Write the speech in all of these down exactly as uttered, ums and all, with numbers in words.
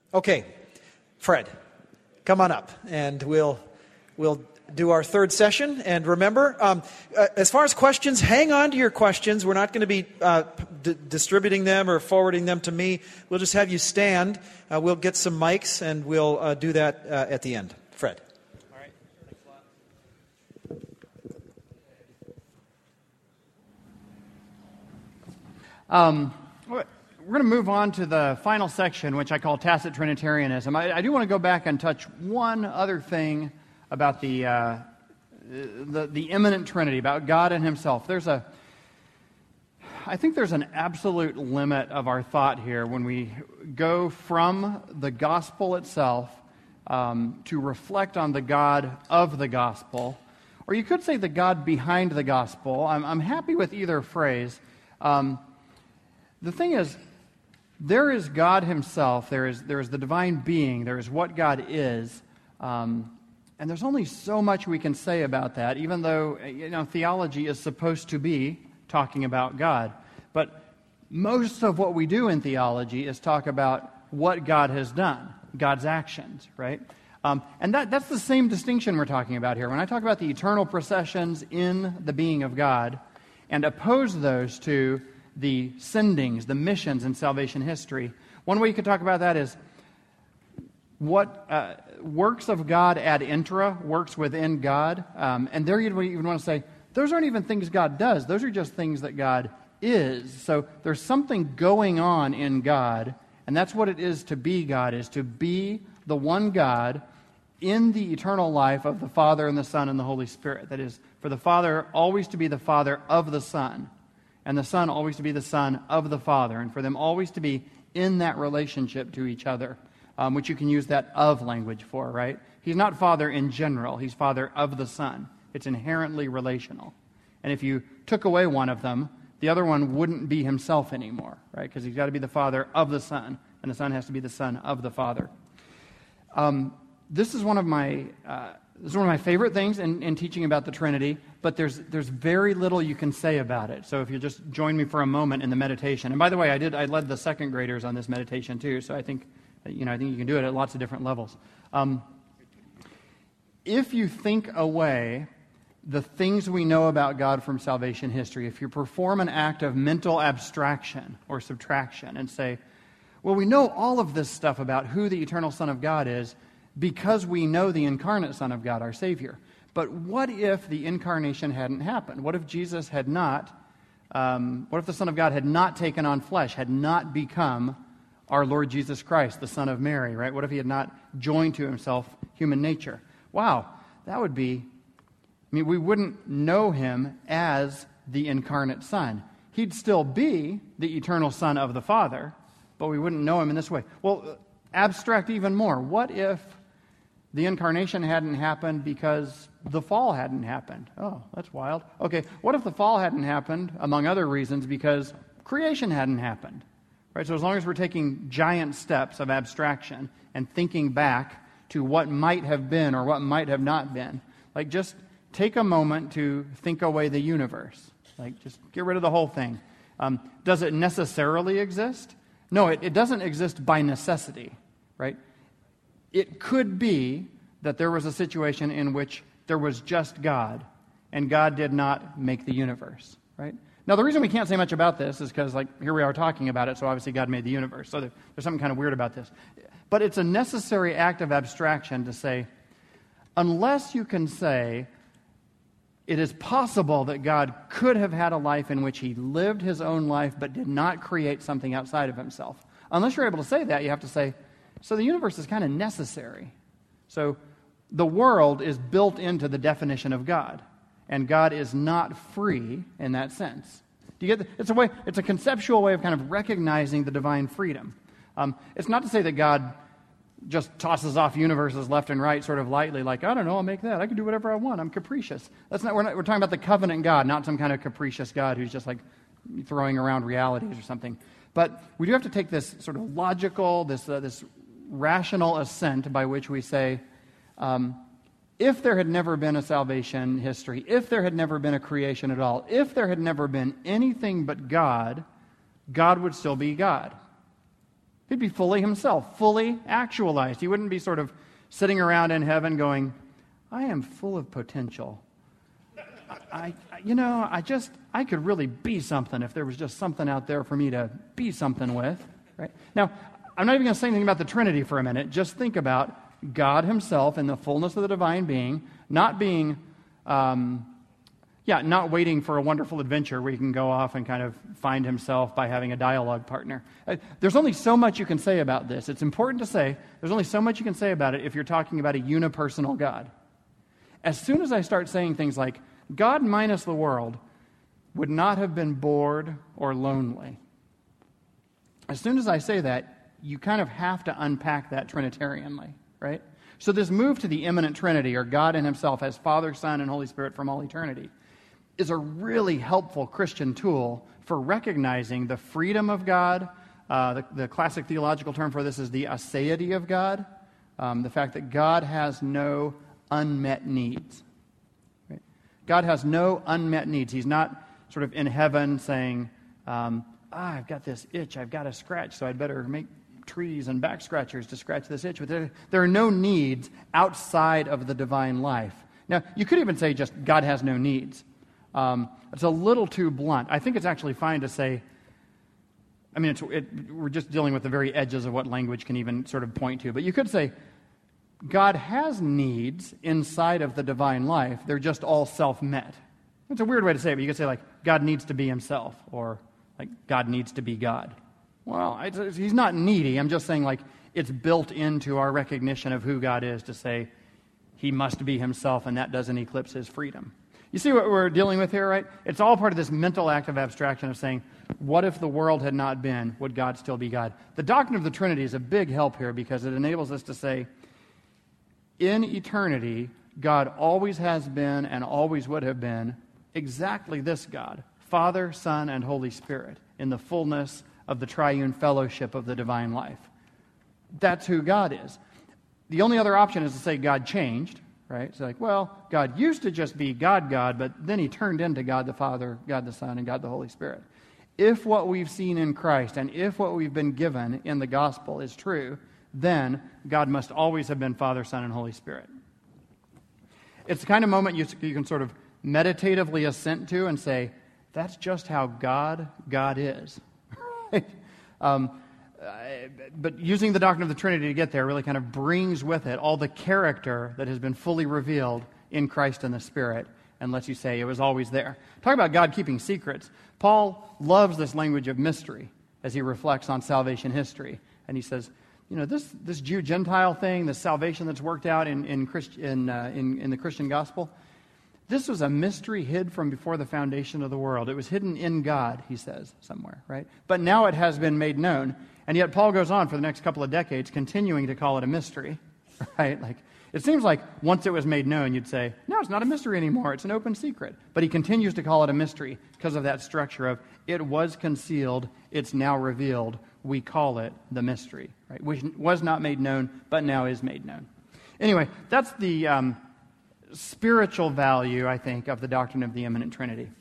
Okay, Fred, come on up, and we'll we'll do our third session. And remember, um, uh, as far as questions, hang on to your questions. We're not going to be uh, d- distributing them or forwarding them to me. We'll just have you stand. Uh, we'll get some mics, and we'll uh, do that uh, at the end. Fred. All right. Thanks a lot. Um, we're going to move on to the final section, which I call tacit Trinitarianism. I, I do want to go back and touch one other thing about the, uh, the the immanent Trinity, about God and Himself. There's a, I think there's an absolute limit of our thought here when we go from the gospel itself um, to reflect on the God of the gospel, or you could say the God behind the gospel. I'm, I'm happy with either phrase. Um, the thing is, there is God Himself. There is there is the divine being. There is what God is. Um, And there's only so much we can say about that, even though, you know, theology is supposed to be talking about God. But most of what we do in theology is talk about what God has done, God's actions, right? Um, and that, that's the same distinction we're talking about here. When I talk about the eternal processions in the being of God and oppose those to the sendings, the missions in salvation history, one way you could talk about that is what uh, works of God ad intra, works within God. Um, and there you'd even want to say, those aren't even things God does. Those are just things that God is. So there's something going on in God, and that's what it is to be God, is to be the one God in the eternal life of the Father and the Son and the Holy Spirit. That is, for the Father always to be the Father of the Son, and the Son always to be the Son of the Father, and for them always to be in that relationship to each other. Um, which you can use that of language for, right? He's not Father in general. He's Father of the Son. It's inherently relational. And if you took away one of them, the other one wouldn't be Himself anymore, right? Because He's got to be the Father of the Son, and the Son has to be the Son of the Father. Um, this is one of my uh, this is one of my favorite things in, in teaching about the Trinity, but there's there's very little you can say about it. So if you just join me for a moment in the meditation. And by the way, I did I led the second graders on this meditation too, so I think You know, I think you can do it at lots of different levels. Um, if you think away the things we know about God from salvation history, if you perform an act of mental abstraction or subtraction and say, well, we know all of this stuff about who the eternal Son of God is because we know the incarnate Son of God, our Savior. But what if the incarnation hadn't happened? What if Jesus had not, um, what if the Son of God had not taken on flesh, had not become our Lord Jesus Christ, the Son of Mary, right? What if He had not joined to Himself human nature? Wow, that would be, I mean, we wouldn't know Him as the incarnate Son. He'd still be the eternal Son of the Father, but we wouldn't know Him in this way. Well, abstract even more. What if the incarnation hadn't happened because the fall hadn't happened? Oh, that's wild. Okay, what if the fall hadn't happened, among other reasons, because creation hadn't happened? Right, so as long as we're taking giant steps of abstraction and thinking back to what might have been or what might have not been, like just take a moment to think away the universe. Like just get rid of the whole thing. Um, does it necessarily exist? No, it, it doesn't exist by necessity, right? It could be that there was a situation in which there was just God, and God did not make the universe, right? Now, the reason we can't say much about this is because, like, here we are talking about it, so obviously God made the universe. So there, there's something kind of weird about this. But it's a necessary act of abstraction to say, unless you can say it is possible that God could have had a life in which He lived His own life but did not create something outside of Himself. Unless you're able to say that, you have to say, so the universe is kind of necessary. So the world is built into the definition of God. And God is not free in that sense. Do you get the, it's a way? It's a conceptual way of kind of recognizing the divine freedom. Um, it's not to say that God just tosses off universes left and right, sort of lightly, like I don't know, I'll make that. I can do whatever I want. I'm capricious. That's not. We're not. We're talking about the covenant God, not some kind of capricious God who's just like throwing around realities or something. But we do have to take this sort of logical, this uh, this rational assent by which we say. Um, If there had never been a salvation history, if there had never been a creation at all, if there had never been anything but God, God would still be God. He'd be fully himself, fully actualized. He wouldn't be sort of sitting around in heaven going, I am full of potential. I, I, you know, I just, I could really be something if there was just something out there for me to be something with, right? Now, I'm not even going to say anything about the Trinity for a minute. Just think about God himself in the fullness of the divine being, not being, um, yeah, not waiting for a wonderful adventure where he can go off and kind of find himself by having a dialogue partner. Uh, there's only so much you can say about this. It's important to say there's only so much you can say about it if you're talking about a unipersonal God. As soon as I start saying things like, God minus the world would not have been bored or lonely. As soon as I say that, you kind of have to unpack that Trinitarianly, right? So this move to the immanent Trinity, or God in himself as Father, Son, and Holy Spirit from all eternity, is a really helpful Christian tool for recognizing the freedom of God. Uh, the, the classic theological term for this is the aseity of God, um, the fact that God has no unmet needs. Right? God has no unmet needs. He's not sort of in heaven saying, um, ah, I've got this itch, I've got to scratch, so I'd better make trees and back scratchers to scratch this itch. But there, there are no needs outside of the divine life. Now, you could even say just God has no needs. Um, it's a little too blunt. I think it's actually fine to say, I mean, it's, it, we're just dealing with the very edges of what language can even sort of point to. But you could say, God has needs inside of the divine life. They're just all self-met. It's a weird way to say it, but you could say, like, God needs to be himself, or, like, God needs to be God. Well, I, he's not needy. I'm just saying, like, it's built into our recognition of who God is to say he must be himself, and that doesn't eclipse his freedom. You see what we're dealing with here, right? It's all part of this mental act of abstraction of saying, what if the world had not been? Would God still be God? The doctrine of the Trinity is a big help here because it enables us to say, in eternity, God always has been and always would have been exactly this God, Father, Son, and Holy Spirit, in the fullness of the triune fellowship of the divine life. That's who God is. The only other option is to say God changed, right? It's like, well, God used to just be God, God, but then he turned into God the Father, God the Son, and God the Holy Spirit. If what we've seen in Christ and if what we've been given in the gospel is true, then God must always have been Father, Son, and Holy Spirit. It's the kind of moment you, you can sort of meditatively assent to and say, that's just how God, God is. um, uh, but using the doctrine of the Trinity to get there really kind of brings with it all the character that has been fully revealed in Christ and the Spirit and lets you say it was always there. Talk about God keeping secrets. Paul loves this language of mystery as he reflects on salvation history. And he says, you know, this, this Jew-Gentile thing, this salvation that's worked out in, in, Christ, in, uh, in, in the Christian gospel, this was a mystery hid from before the foundation of the world. It was hidden in God, he says somewhere, right? But now it has been made known. And yet Paul goes on for the next couple of decades continuing to call it a mystery, right? Like, it seems like once it was made known, you'd say, no, it's not a mystery anymore. It's an open secret. But he continues to call it a mystery because of that structure of it was concealed, it's now revealed. We call it the mystery, right? Which was not made known, but now is made known. Anyway, that's the um, spiritual value, I think, of the doctrine of the immanent Trinity.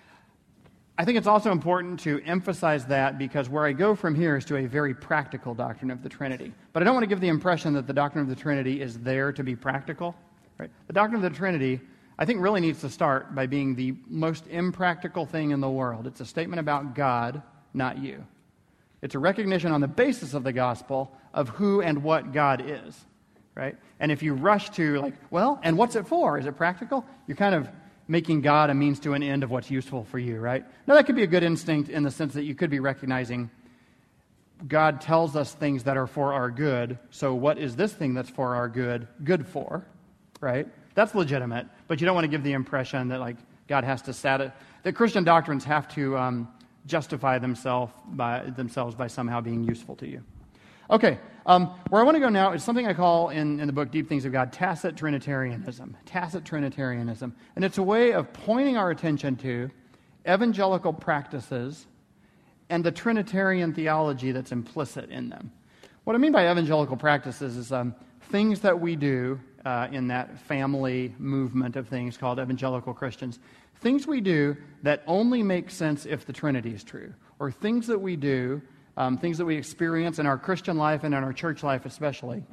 I think it's also important to emphasize that because where I go from here is to a very practical doctrine of the Trinity. But I don't want to give the impression that the doctrine of the Trinity is there to be practical. Right? The doctrine of the Trinity, I think, really needs to start by being the most impractical thing in the world. It's a statement about God, not you. It's a recognition on the basis of the gospel of who and what God is, right? And if you rush to like, well, and what's it for? Is it practical? You're kind of making God a means to an end of what's useful for you, right? Now, that could be a good instinct in the sense that you could be recognizing God tells us things that are for our good, so what is this thing that's for our good good for, right? That's legitimate, but you don't want to give the impression that like God has to satisfy, that Christian doctrines have to um, justify themselves by themselves by somehow being useful to you. Okay, um, where I want to go now is something I call in, in the book Deep Things of God, tacit Trinitarianism. Tacit Trinitarianism. And it's a way of pointing our attention to evangelical practices and the Trinitarian theology that's implicit in them. What I mean by evangelical practices is um, things that we do uh, in that family movement of things called evangelical Christians. Things we do that only make sense if the Trinity is true, or things that we do um, things that we experience in our Christian life and in our church life especially,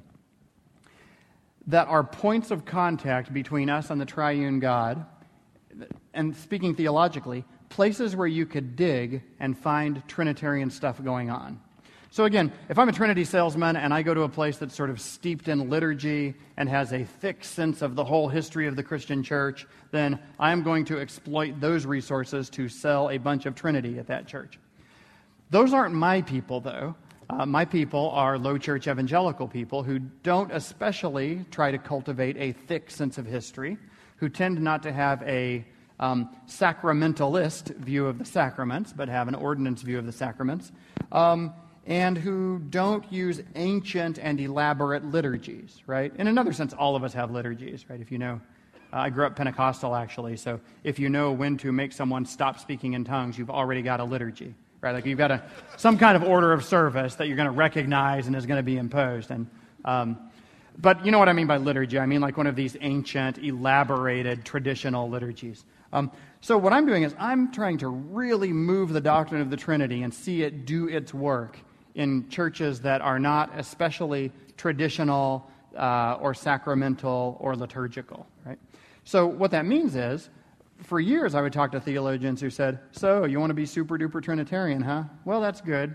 that are points of contact between us and the triune God, and speaking theologically, places where you could dig and find Trinitarian stuff going on. So again, if I'm a Trinity salesman and I go to a place that's sort of steeped in liturgy and has a thick sense of the whole history of the Christian church, then I'm going to exploit those resources to sell a bunch of Trinity at that church. Those aren't my people, though. Uh, my people are low church evangelical people who don't especially try to cultivate a thick sense of history, who tend not to have a um, sacramentalist view of the sacraments, but have an ordinance view of the sacraments, um, and who don't use ancient and elaborate liturgies, right? In another sense, all of us have liturgies, right? If you know, uh, I grew up Pentecostal, actually, so if you know when to make someone stop speaking in tongues, you've already got a liturgy. Right, like you've got a some kind of order of service that you're going to recognize and is going to be imposed. And um, but you know what I mean by liturgy? I mean like one of these ancient, elaborated, traditional liturgies. Um, so what I'm doing is I'm trying to really move the doctrine of the Trinity and see it do its work in churches that are not especially traditional uh, or sacramental or liturgical. Right. So what that means is, for years, I would talk to theologians who said, so, you want to be super-duper Trinitarian, huh? Well, that's good.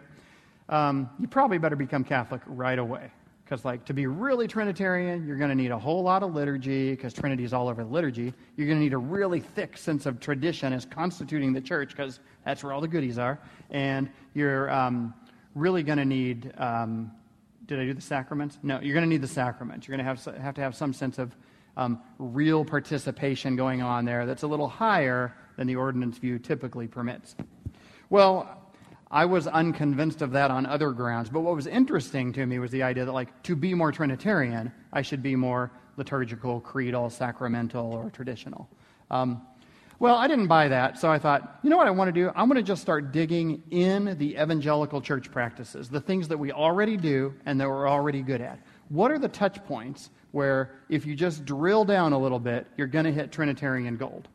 Um, you probably better become Catholic right away. Because, like, to be really Trinitarian, you're going to need a whole lot of liturgy, because Trinity is all over the liturgy. You're going to need a really thick sense of tradition as constituting the church, because that's where all the goodies are. And you're um, really going to need, um, did I do the sacraments? No, you're going to need the sacraments. You're going to have, have to have some sense of Um, real participation going on there that's a little higher than the ordinance view typically permits. Well, I was unconvinced of that on other grounds, but what was interesting to me was the idea that, like, to be more Trinitarian, I should be more liturgical, creedal, sacramental, or traditional. Um, well, I didn't buy that, so I thought, you know what I want to do? I'm going to just start digging in the evangelical church practices, the things that we already do and that we're already good at. What are the touch points where if you just drill down a little bit, you're going to hit Trinitarian gold?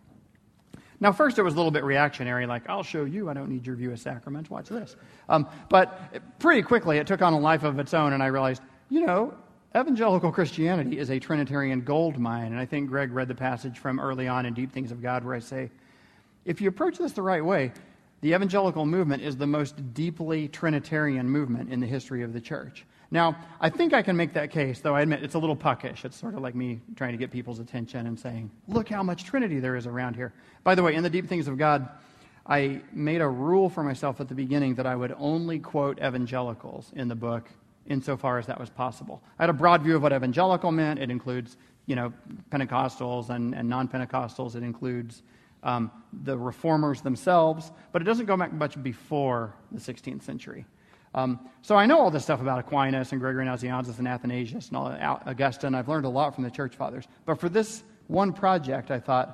Now, first it was a little bit reactionary, like, I'll show you, I don't need your view of sacraments, watch this. Um, but pretty quickly it took on a life of its own, and I realized, you know, evangelical Christianity is a Trinitarian gold mine, and I think Greg read the passage from early on in Deep Things of God where I say, if you approach this the right way, the evangelical movement is the most deeply Trinitarian movement in the history of the church. Now, I think I can make that case, though I admit it's a little puckish. It's sort of like me trying to get people's attention and saying, look how much Trinity there is around here. By the way, in the Deep Things of God, I made a rule for myself at the beginning that I would only quote evangelicals in the book insofar as that was possible. I had a broad view of what evangelical meant. It includes, you know, Pentecostals and, and non-Pentecostals. It includes um, the reformers themselves, but it doesn't go back much before the sixteenth century. Um, so I know all this stuff about Aquinas and Gregory Nazianzus and Athanasius and all that, Augustine. I've learned a lot from the church fathers. But for this one project, I thought,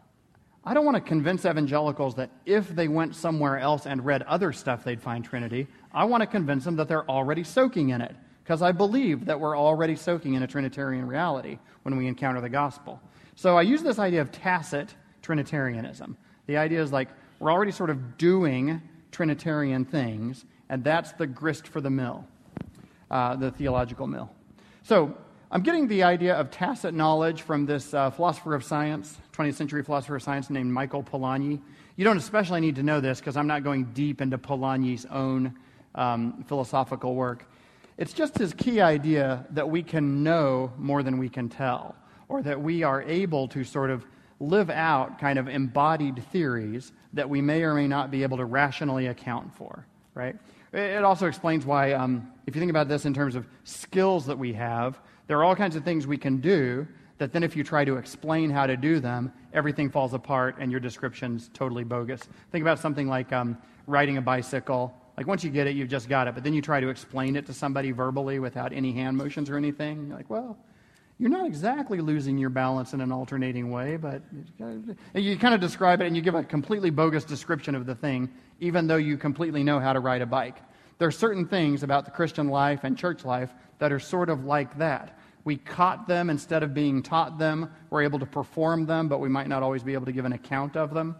I don't want to convince evangelicals that if they went somewhere else and read other stuff, they'd find Trinity. I want to convince them that they're already soaking in it, because I believe that we're already soaking in a Trinitarian reality when we encounter the gospel. So I use this idea of tacit Trinitarianism. The idea is like we're already sort of doing Trinitarian things, and that's the grist for the mill, uh, the theological mill. So I'm getting the idea of tacit knowledge from this uh, philosopher of science, twentieth century philosopher of science named Michael Polanyi. You don't especially need to know this because I'm not going deep into Polanyi's own um, philosophical work. It's just his key idea that we can know more than we can tell, or that we are able to sort of live out kind of embodied theories that we may or may not be able to rationally account for, right? It also explains why, um, if you think about this in terms of skills that we have, there are all kinds of things we can do that then if you try to explain how to do them, everything falls apart and your description's totally bogus. Think about something like um, riding a bicycle. Like once you get it, you've just got it. But then you try to explain it to somebody verbally without any hand motions or anything. You're like, well, you're not exactly losing your balance in an alternating way, but you kind of describe it and you give a completely bogus description of the thing, even though you completely know how to ride a bike. There are certain things about the Christian life and church life that are sort of like that. We caught them instead of being taught them. We're able to perform them, but we might not always be able to give an account of them.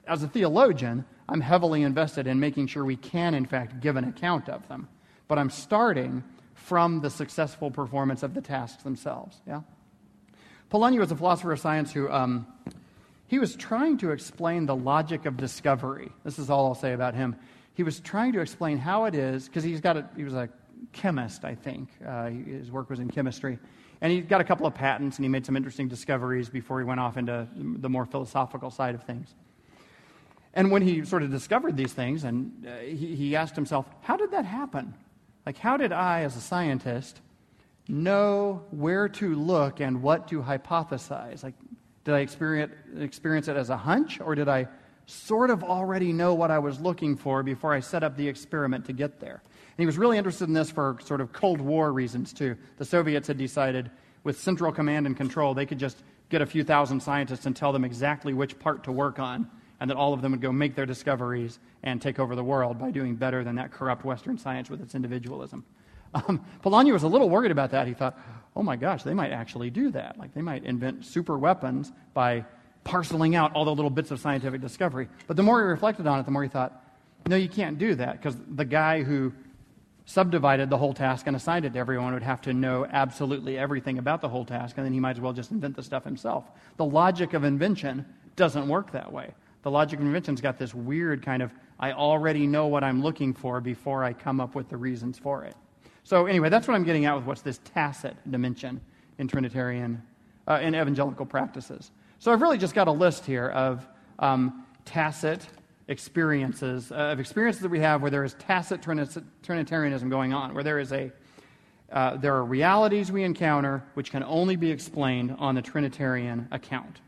as a theologian, I'm heavily invested in making sure we can, in fact, give an account of them. But I'm starting from the successful performance of the tasks themselves. Yeah. Polanyi was a philosopher of science who um, he was trying to explain the logic of discovery. This is all I'll say about him. He was trying to explain how it is, because he's got a, he was a chemist, I think. Uh, his work was in chemistry. And he got a couple of patents, and he made some interesting discoveries before he went off into the more philosophical side of things. And when he sort of discovered these things, and uh, he, he asked himself, how did that happen? Like, how did I, as a scientist, know where to look and what to hypothesize? Like, did I experience, experience it as a hunch, or did I sort of already know what I was looking for before I set up the experiment to get there? And he was really interested in this for sort of Cold War reasons, too. The Soviets had decided, with central command and control, they could just get a few thousand scientists and tell them exactly which part to work on, and that all of them would go make their discoveries and take over the world by doing better than that corrupt Western science with its individualism. Um, Polanyi was a little worried about that. He thought, oh my gosh, they might actually do that. Like, they might invent super weapons by parceling out all the little bits of scientific discovery. But the more he reflected on it, the more he thought, no, you can't do that, because the guy who subdivided the whole task and assigned it to everyone would have to know absolutely everything about the whole task, and then he might as well just invent the stuff himself. The logic of invention doesn't work that way. The logic of invention's got this weird kind of, I already know what I'm looking for before I come up with the reasons for it. So anyway, that's what I'm getting at with what's this tacit dimension in Trinitarian, uh, in evangelical practices. So I've really just got a list here of um, tacit experiences, uh, of experiences that we have where there is tacit Trinitarianism going on, where there is a, uh, there are realities we encounter which can only be explained on the Trinitarian account.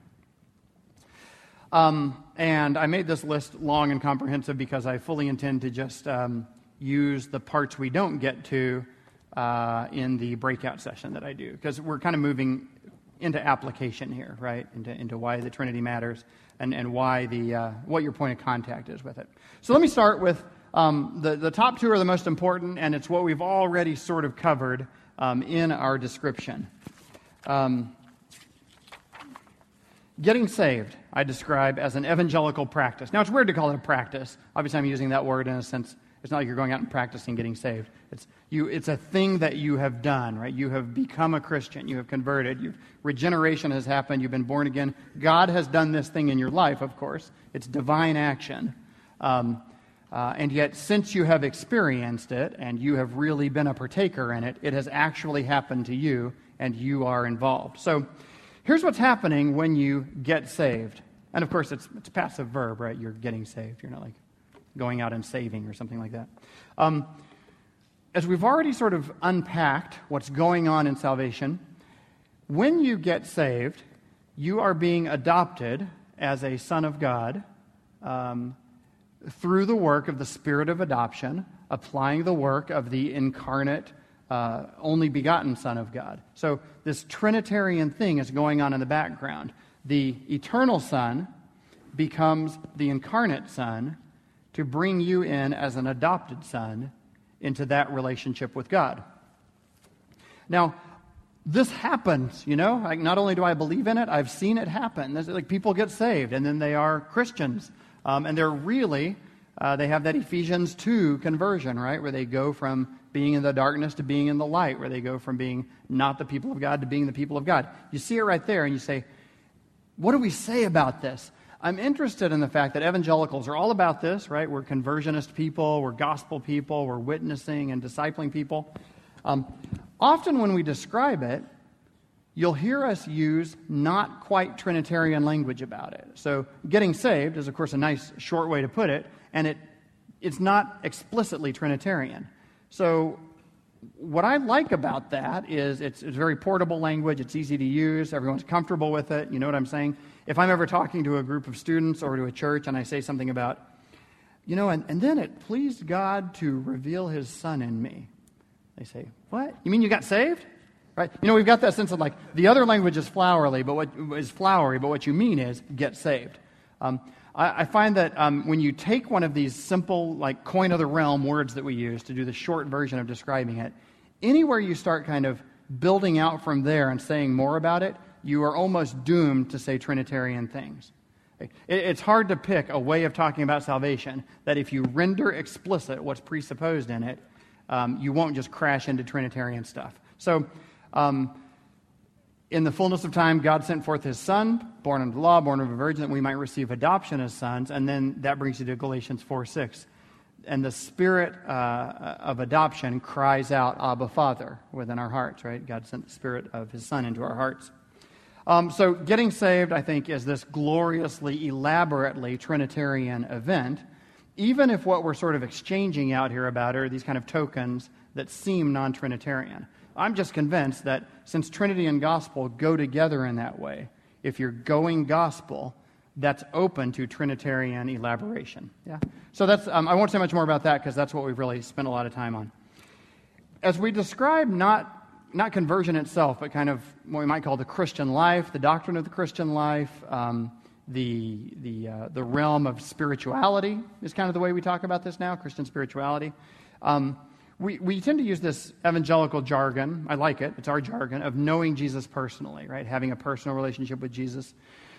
Um, and I made this list long and comprehensive because I fully intend to just um, use the parts we don't get to uh, in the breakout session that I do, because we're kind of moving into application here, right, into, into why the Trinity matters and, and why the uh, what your point of contact is with it. So let me start with um, the, the top two are the most important, and it's what we've already sort of covered um, in our description. Um, Getting saved, I describe as an evangelical practice. Now, it's weird to call it a practice. Obviously, I'm using that word in a sense. It's not like you're going out and practicing getting saved. It's you. It's a thing that you have done, right? You have become a Christian. You have converted. You've, regeneration has happened. You've been born again. God has done this thing in your life, of course. It's divine action. Um, uh, and yet, since you have experienced it and you have really been a partaker in it, it has actually happened to you, and you are involved. So, here's what's happening when you get saved. And of course, it's it's a passive verb, right? You're getting saved. You're not like going out and saving or something like that. Um, as we've already sort of unpacked what's going on in salvation, when you get saved, you are being adopted as a son of God um, through the work of the Spirit of adoption, applying the work of the incarnate Uh, only begotten Son of God. So this Trinitarian thing is going on in the background. The eternal Son becomes the incarnate Son to bring you in as an adopted son into that relationship with God. Now, this happens, you know. Like, not only do I believe in it, I've seen it happen. There's, like, people get saved, and then they are Christians. Um, and they're really, uh, they have that Ephesians two conversion, right, where they go from being in the darkness to being in the light, where they go from being not the people of God to being the people of God. You see it right there, and you say, what do we say about this? I'm interested in the fact that evangelicals are all about this, right? We're conversionist people, we're gospel people, we're witnessing and discipling people. Um, often when we describe it, you'll hear us use not quite Trinitarian language about it. So getting saved is, of course, a nice short way to put it, and it it's not explicitly Trinitarian. So what I like about that is it's, it's very portable language. It's easy to use. Everyone's comfortable with it. You know what I'm saying? If I'm ever talking to a group of students or to a church and I say something about, you know, and, and then it pleased God to reveal his Son in me. They say, what? You mean you got saved? Right? You know, we've got that sense of like, the other language is flowery, but what is flowery, but what you mean is get saved. Um, I find that um, when you take one of these simple, like coin of the realm words that we use to do the short version of describing it, anywhere you start kind of building out from there and saying more about it, you are almost doomed to say Trinitarian things. It, it's hard to pick a way of talking about salvation that if you render explicit what's presupposed in it, um, you won't just crash into Trinitarian stuff. So, um, in the fullness of time, God sent forth his Son, born under the law, born of a virgin, that we might receive adoption as sons. And then that brings you to Galatians four six. And the spirit uh, of adoption cries out, Abba, Father, within our hearts, right? God sent the spirit of his Son into our hearts. Um, so getting saved, I think, is this gloriously, elaborately Trinitarian event, even if what we're sort of exchanging out here about are these kind of tokens that seem non-Trinitarian. I'm just convinced that since Trinity and gospel go together in that way, if you're going gospel, that's open to Trinitarian elaboration. Yeah. So that's um, I won't say much more about that because that's what we've really spent a lot of time on. As we describe not not conversion itself, but kind of what we might call the Christian life, the doctrine of the Christian life, um, the the uh, the realm of spirituality is kind of the way we talk about this now, Christian spirituality. Um, We we tend to use this evangelical jargon, I like it, it's our jargon, of knowing Jesus personally, right? Having a personal relationship with Jesus.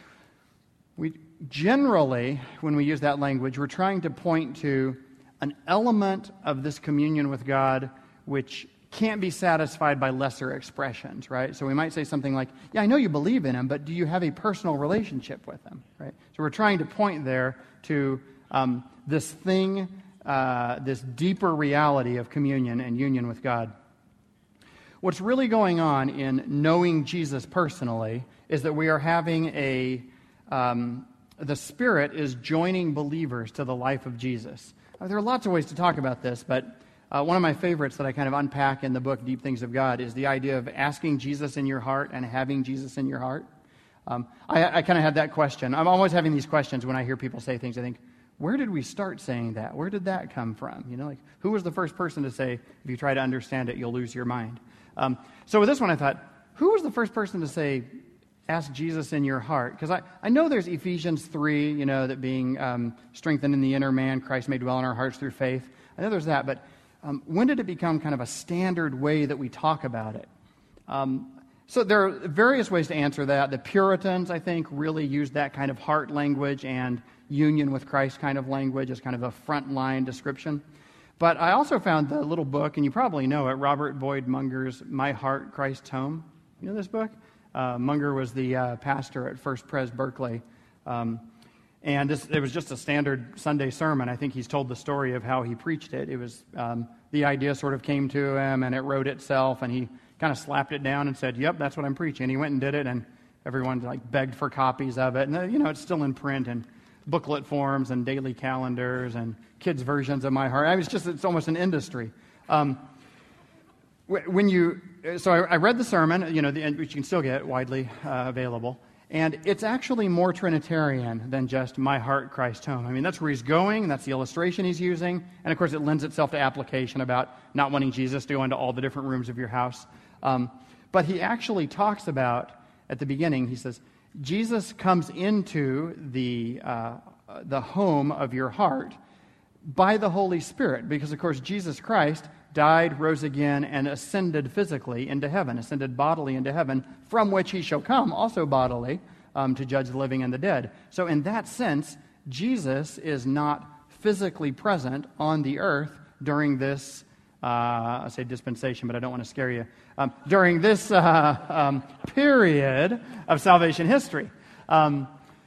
We generally, when we use that language, we're trying to point to an element of this communion with God which can't be satisfied by lesser expressions, right? So we might say something like, yeah, I know you believe in him, but do you have a personal relationship with him, right? So we're trying to point there to um, this thing, Uh, this deeper reality of communion and union with God. What's really going on in knowing Jesus personally is that we are having a, um, the Spirit is joining believers to the life of Jesus. Uh, there are lots of ways to talk about this, but uh, one of my favorites that I kind of unpack in the book Deep Things of God is the idea of asking Jesus in your heart and having Jesus in your heart. Um, I, I kind of had that question. I'm always having these questions when I hear people say things. I think, where did we start saying that? Where did that come from? You know, like, who was the first person to say, if you try to understand it, you'll lose your mind? Um, so with this one, I thought, who was the first person to say, ask Jesus in your heart? Because I, I know there's Ephesians three, you know, that being um, strengthened in the inner man, Christ may dwell in our hearts through faith. I know there's that, but um, when did it become kind of a standard way that we talk about it? Um, so there are various ways to answer that. The Puritans, I think, really used that kind of heart language and union with Christ kind of language as kind of a frontline description. But I also found the little book, and you probably know it, Robert Boyd Munger's My Heart, Christ's Home. You know this book? Uh, Munger was the uh, pastor at First Pres Berkeley. Um, and this, it was just a standard Sunday sermon. I think he's told the story of how he preached it. It was, um, the idea sort of came to him, and it wrote itself, and he kind of slapped it down and said, yep, that's what I'm preaching. He went and did it, and everyone like begged for copies of it. And, uh, you know, it's still in print, and booklet forms and daily calendars and kids' versions of My Heart. I mean, it's just, it's almost an industry. Um, when you, so I, I read the sermon, you know, the, which you can still get widely uh, available, and it's actually more Trinitarian than just My Heart, Christ's Home. I mean, that's where he's going, that's the illustration he's using, and of course it lends itself to application about not wanting Jesus to go into all the different rooms of your house. Um, but he actually talks about, at the beginning, he says, Jesus comes into the uh, the home of your heart by the Holy Spirit, because, of course, Jesus Christ died, rose again, and ascended physically into heaven, ascended bodily into heaven, from which he shall come, also bodily, um, to judge the living and the dead. So in that sense, Jesus is not physically present on the earth during this Uh, I say dispensation, but I don't want to scare you. Um, during this uh, um, period of salvation history. Um,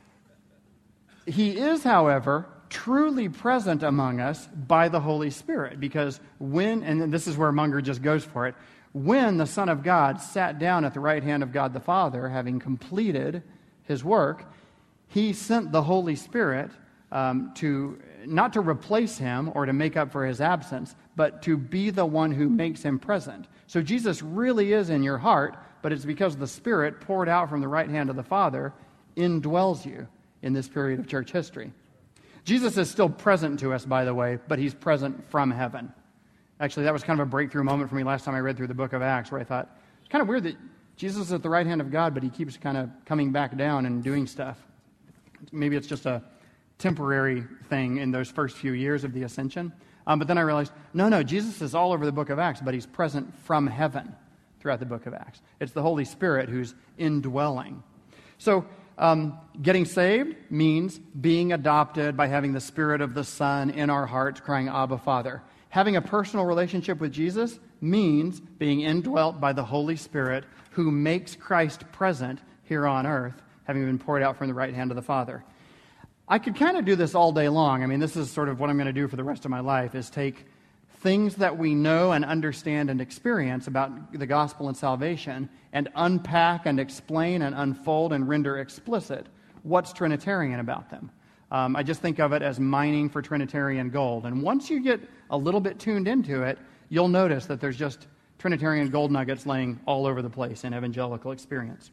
he is, however, truly present among us by the Holy Spirit, because when, and this is where Munger just goes for it, when the Son of God sat down at the right hand of God the Father, having completed his work, he sent the Holy Spirit um, to, not to replace him or to make up for his absence, but to be the one who makes him present. So Jesus really is in your heart, but it's because the Spirit poured out from the right hand of the Father indwells you in this period of church history. Jesus is still present to us, by the way, but he's present from heaven. Actually, that was kind of a breakthrough moment for me last time I read through the book of Acts, where I thought, it's kind of weird that Jesus is at the right hand of God, but he keeps kind of coming back down and doing stuff. Maybe it's just a temporary thing in those first few years of the ascension. Um, but then I realized, no, no, Jesus is all over the book of Acts, but he's present from heaven throughout the book of Acts. It's the Holy Spirit who's indwelling. So um, getting saved means being adopted by having the Spirit of the Son in our hearts, crying, Abba, Father. Having a personal relationship with Jesus means being indwelt by the Holy Spirit who makes Christ present here on earth, having been poured out from the right hand of the Father. I could kind of do this all day long. I mean, this is sort of what I'm going to do for the rest of my life, is take things that we know and understand and experience about the gospel and salvation and unpack and explain and unfold and render explicit what's Trinitarian about them. Um, I just think of it as mining for Trinitarian gold. And once you get a little bit tuned into it, you'll notice that there's just Trinitarian gold nuggets laying all over the place in evangelical experience.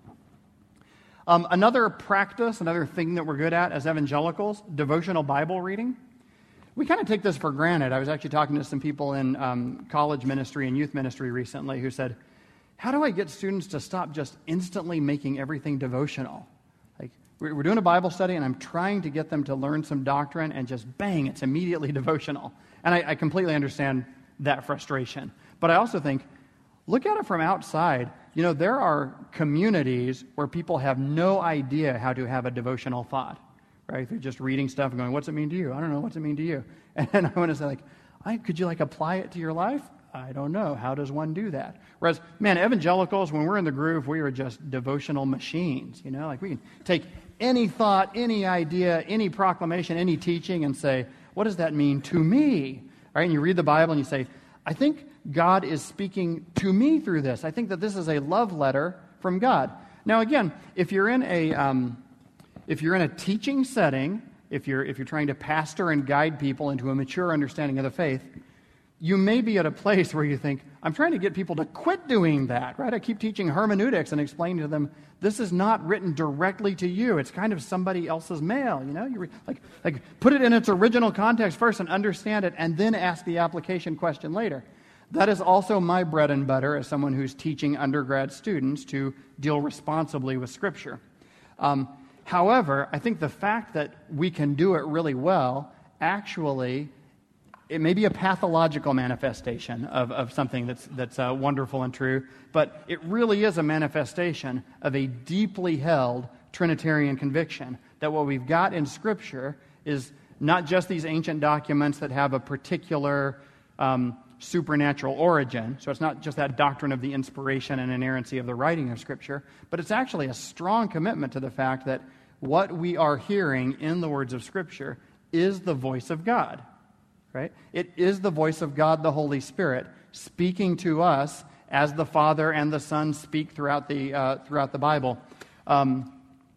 Um, another practice, another thing that we're good at as evangelicals, devotional Bible reading. We kind of take this for granted. I was actually talking to some people in um, college ministry and youth ministry recently who said, how do I get students to stop just instantly making everything devotional? Like, we're doing a Bible study and I'm trying to get them to learn some doctrine and just bang, it's immediately devotional. And I, I completely understand that frustration. But I also think, look at it from outside. You know, there are communities where people have no idea how to have a devotional thought, right? They're just reading stuff and going, what's it mean to you? I don't know, what's it mean to you? And I want to say, like, I, could you, like, apply it to your life? I don't know. How does one do that? Whereas, man, evangelicals, when we're in the groove, we are just devotional machines, you know? Like, we can take any thought, any idea, any proclamation, any teaching and say, what does that mean to me? Right? And you read the Bible and you say, I think God is speaking to me through this. I think that this is a love letter from God. Now, again, if you're in a um, if you're in a teaching setting, if you're if you're trying to pastor and guide people into a mature understanding of the faith, you may be at a place where you think, I'm trying to get people to quit doing that, right? I keep teaching hermeneutics and explaining to them, this is not written directly to you. It's kind of somebody else's mail, you know? You re- like, like put it in its original context first and understand it, and then ask the application question later. That is also my bread and butter as someone who's teaching undergrad students to deal responsibly with Scripture. Um, however, I think the fact that we can do it really well actually, it may be a pathological manifestation of, of something that's, that's uh, wonderful and true, but it really is a manifestation of a deeply held Trinitarian conviction that what we've got in Scripture is not just these ancient documents that have a particular um, supernatural origin, so it's not just that doctrine of the inspiration and inerrancy of the writing of Scripture, but it's actually a strong commitment to the fact that what we are hearing in the words of Scripture is the voice of God. Right? It is the voice of God, the Holy Spirit, speaking to us as the Father and the Son speak throughout the uh, throughout the Bible. Um,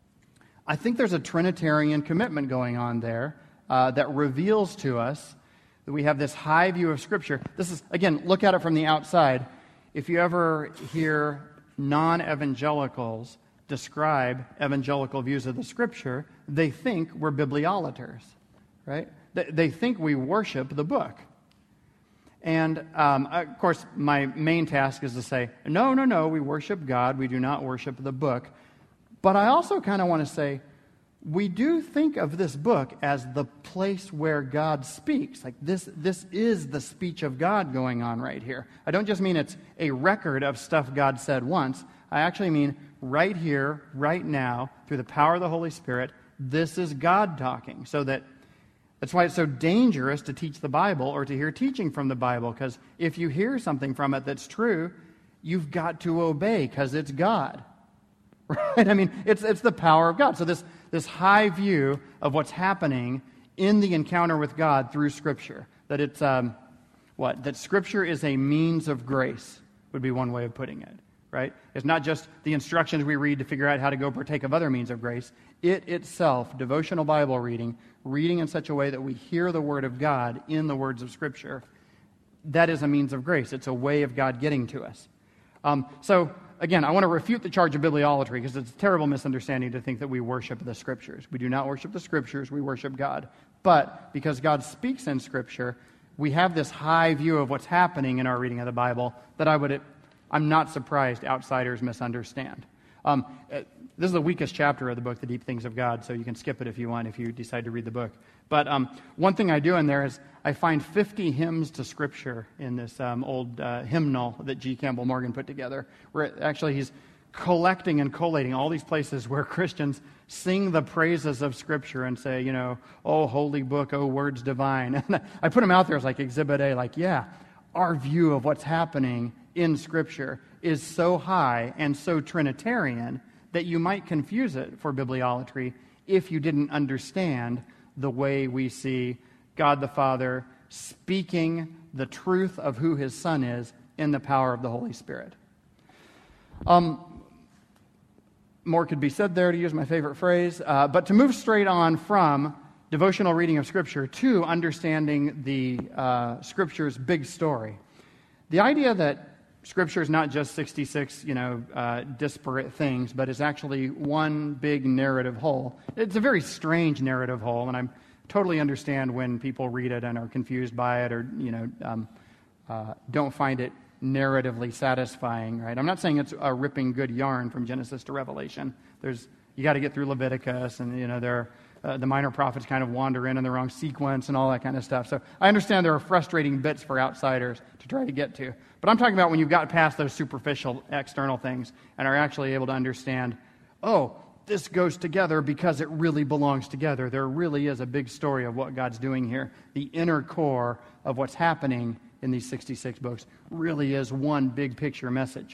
I think there's a Trinitarian commitment going on there uh, that reveals to us that we have this high view of Scripture. This is, again, look at it from the outside. If you ever hear non-evangelicals describe evangelical views of the Scripture, they think we're bibliolaters, right? They think we worship the book. And, um, of course, my main task is to say, no, no, no, we worship God. We do not worship the book. But I also kind of want to say, we do think of this book as the place where God speaks. Like this, this is the speech of God going on right here. I don't just mean it's a record of stuff God said once. I actually mean right here, right now, through the power of the Holy Spirit, this is God talking. So that That's why it's so dangerous to teach the Bible or to hear teaching from the Bible, because if you hear something from it that's true, you've got to obey because it's God. Right? I mean, it's it's the power of God. So this, this high view of what's happening in the encounter with God through Scripture, that it's, um, what? That Scripture is a means of grace would be one way of putting it. Right? It's not just the instructions we read to figure out how to go partake of other means of grace. It itself, devotional Bible reading, reading in such a way that we hear the Word of God in the words of Scripture, that is a means of grace. It's a way of God getting to us. Um, so, again, I want to refute the charge of bibliolatry because it's a terrible misunderstanding to think that we worship the Scriptures. We do not worship the Scriptures, we worship God. But because God speaks in Scripture, we have this high view of what's happening in our reading of the Bible that I would... I'm not surprised outsiders misunderstand. Um, this is the weakest chapter of the book, The Deep Things of God, so you can skip it if you want, if you decide to read the book. But um, one thing I do in there is I find fifty hymns to Scripture in this um, old uh, hymnal that G. Campbell Morgan put together, where actually he's collecting and collating all these places where Christians sing the praises of Scripture and say, you know, oh, holy book, oh, words divine. And I put them out there as like Exhibit A, like, yeah, our view of what's happening in Scripture is so high and so Trinitarian that you might confuse it for bibliolatry if you didn't understand the way we see God the Father speaking the truth of who His Son is in the power of the Holy Spirit. Um, more could be said there, to use my favorite phrase, uh, but to move straight on from devotional reading of Scripture to understanding the uh, Scripture's big story. The idea that Scripture is not just sixty-six, you know, uh, disparate things, but is actually one big narrative whole. It's a very strange narrative whole, and I totally understand when people read it and are confused by it, or you know, um, uh, don't find it narratively satisfying. Right? I'm not saying it's a ripping good yarn from Genesis to Revelation. There's you got to get through Leviticus, and you know, there uh, the minor prophets kind of wander in in the wrong sequence and all that kind of stuff. So I understand there are frustrating bits for outsiders to try to get to. But I'm talking about when you've got past those superficial external things and are actually able to understand, oh, this goes together because it really belongs together. There really is a big story of what God's doing here. The inner core of what's happening in these sixty-six books really is one big picture message.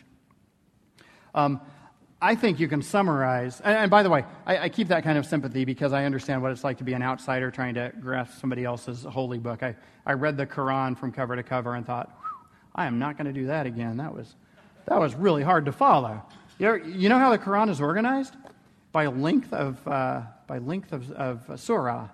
Um, I think you can summarize, and, and by the way, I, I keep that kind of sympathy because I understand what it's like to be an outsider trying to grasp somebody else's holy book. I, I read the Quran from cover to cover and thought, I am not going to do that again. That was that was really hard to follow. You know, you know how the Quran is organized? By length of uh, by length of, of surah.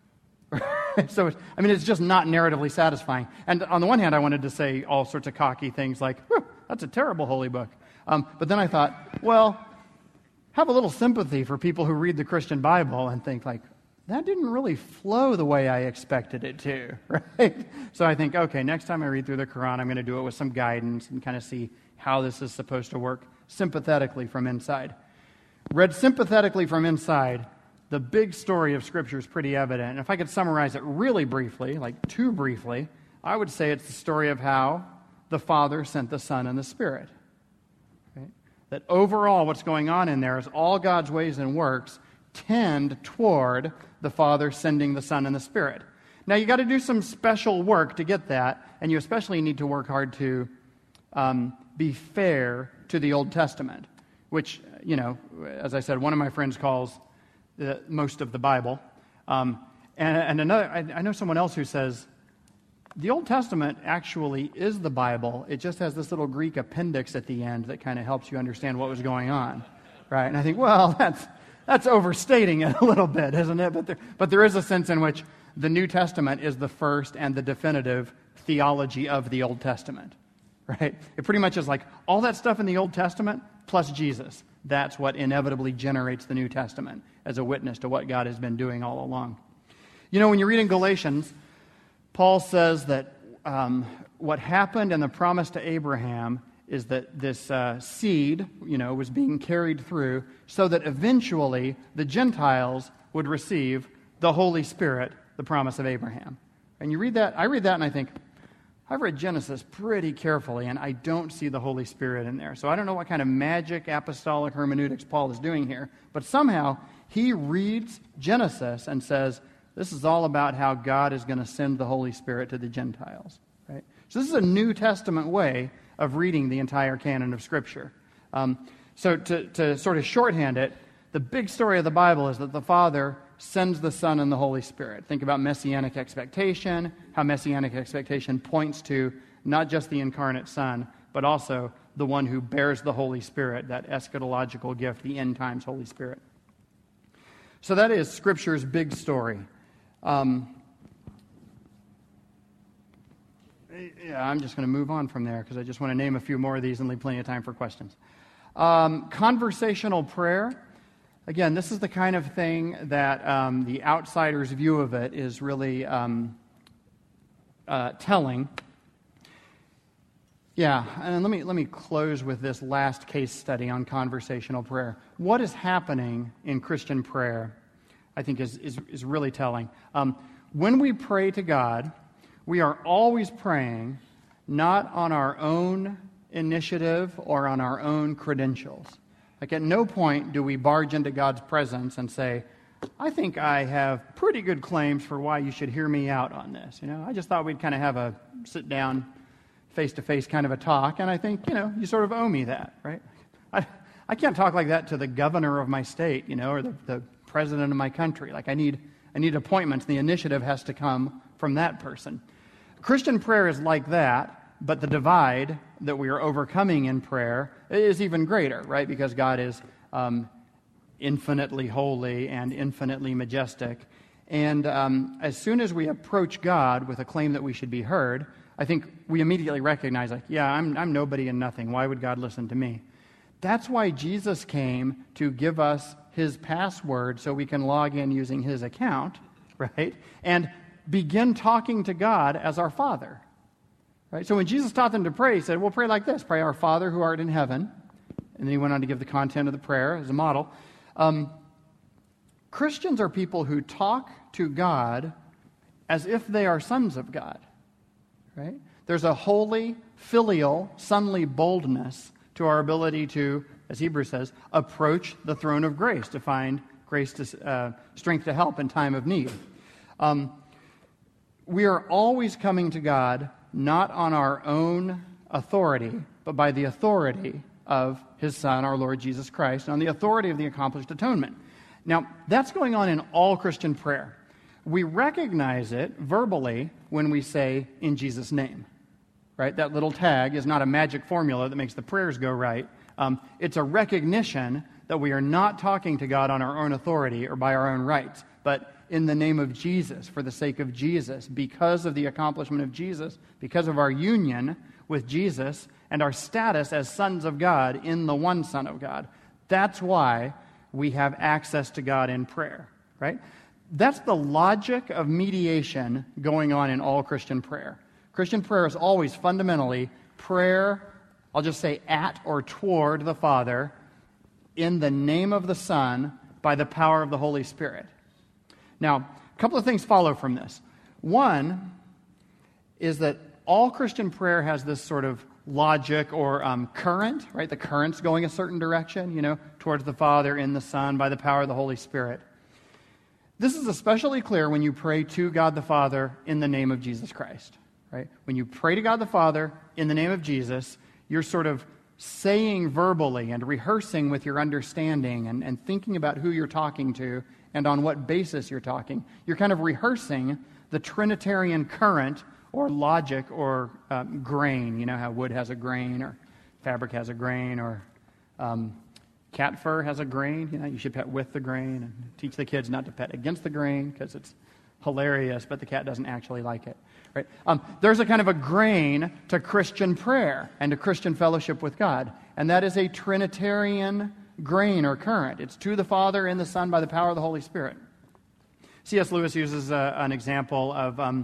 So, it's, I mean, it's just not narratively satisfying. And on the one hand, I wanted to say all sorts of cocky things like, that's a terrible holy book. Um, but then I thought, well, have a little sympathy for people who read the Christian Bible and think like, that didn't really flow the way I expected it to, right? So I think, okay, next time I read through the Quran, I'm going to do it with some guidance and kind of see how this is supposed to work sympathetically from inside. Read sympathetically from inside, the big story of Scripture is pretty evident. And if I could summarize it really briefly, like too briefly, I would say it's the story of how the Father sent the Son and the Spirit. Right? That overall what's going on in there is all God's ways and works tend toward the Father sending the Son and the Spirit. Now, you got to do some special work to get that, and you especially need to work hard to um, be fair to the Old Testament, which, you know, as I said, one of my friends calls the, most of the Bible. Um, and, and another, I, I know someone else who says, the Old Testament actually is the Bible. It just has this little Greek appendix at the end that kind of helps you understand what was going on, right? And I think, well, that's that's overstating it a little bit, isn't it? But there, but there is a sense in which the New Testament is the first and the definitive theology of the Old Testament, right? It pretty much is like all that stuff in the Old Testament plus Jesus. That's what inevitably generates the New Testament as a witness to what God has been doing all along. You know, when you read in Galatians, Paul says that um, what happened in the promise to Abraham is that this uh, seed, you know, was being carried through so that eventually the Gentiles would receive the Holy Spirit, the promise of Abraham. And you read that, I read that and I think, I've read Genesis pretty carefully and I don't see the Holy Spirit in there. So I don't know what kind of magic apostolic hermeneutics Paul is doing here, but somehow he reads Genesis and says, this is all about how God is going to send the Holy Spirit to the Gentiles. Right? So this is a New Testament way of reading the entire canon of Scripture. Um, so to, to sort of shorthand it, the big story of the Bible is that the Father sends the Son and the Holy Spirit. Think about messianic expectation, how messianic expectation points to not just the incarnate Son, but also the one who bears the Holy Spirit, that eschatological gift, the end times Holy Spirit. So that is Scripture's big story. Um, yeah, I'm just going to move on from there because I just want to name a few more of these and leave plenty of time for questions. Um, conversational prayer. Again, this is the kind of thing that um, the outsider's view of it is really um, uh, telling. Yeah, and let me let me close with this last case study on conversational prayer. What is happening in Christian prayer, I think, is is, is really telling. Um, when we pray to God, we are always praying not on our own initiative or on our own credentials. Like at no point do we barge into God's presence and say, I think I have pretty good claims for why you should hear me out on this. You know, I just thought we'd kind of have a sit down, face-to-face kind of a talk, and I think, you know, you sort of owe me that, right? I, I can't talk like that to the governor of my state, you know, or the, the president of my country. Like I need, I need appointments. The initiative has to come from that person. Christian prayer is like that, but the divide that we are overcoming in prayer is even greater, right? Because God is um, infinitely holy and infinitely majestic. And um, as soon as we approach God with a claim that we should be heard, I think we immediately recognize, like, yeah, I'm, I'm nobody and nothing. Why would God listen to me? That's why Jesus came to give us his password so we can log in using his account, right? And begin talking to God as our Father, right? So when Jesus taught them to pray, he said, well, pray like this. Pray, our Father who art in heaven. And then he went on to give the content of the prayer as a model. Um, Christians are people who talk to God as if they are sons of God, right? There's a holy, filial, sonly boldness to our ability to, as Hebrews says, approach the throne of grace to find grace to uh, strength to help in time of need. Um, we are always coming to God not on our own authority, but by the authority of his Son, our Lord Jesus Christ, and on the authority of the accomplished atonement. Now, that's going on in all Christian prayer. We recognize it verbally when we say, in Jesus' name. Right? That little tag is not a magic formula that makes the prayers go right. Um, it's a recognition that we are not talking to God on our own authority or by our own rights, but in the name of Jesus, for the sake of Jesus, because of the accomplishment of Jesus, because of our union with Jesus and our status as sons of God in the one Son of God. That's why we have access to God in prayer, right? That's the logic of mediation going on in all Christian prayer. Christian prayer is always fundamentally prayer, I'll just say at or toward the Father, in the name of the Son, by the power of the Holy Spirit. Now, a couple of things follow from this. One is that all Christian prayer has this sort of logic or um, current, right? The current's going a certain direction, you know, towards the Father, in the Son, by the power of the Holy Spirit. This is especially clear when you pray to God the Father in the name of Jesus Christ. Right? When you pray to God the Father in the name of Jesus, you're sort of saying verbally and rehearsing with your understanding and, and thinking about who you're talking to and on what basis you're talking. You're kind of rehearsing the Trinitarian current or logic or um, grain. You know how wood has a grain or fabric has a grain or um, cat fur has a grain. You know, you should pet with the grain and teach the kids not to pet against the grain because it's hilarious, but the cat doesn't actually like it. Right? Um, there's a kind of a grain to Christian prayer and to Christian fellowship with God, and that is a Trinitarian grain or current. It's to the Father and the Son by the power of the Holy Spirit. C S Lewis uses uh, an example of um,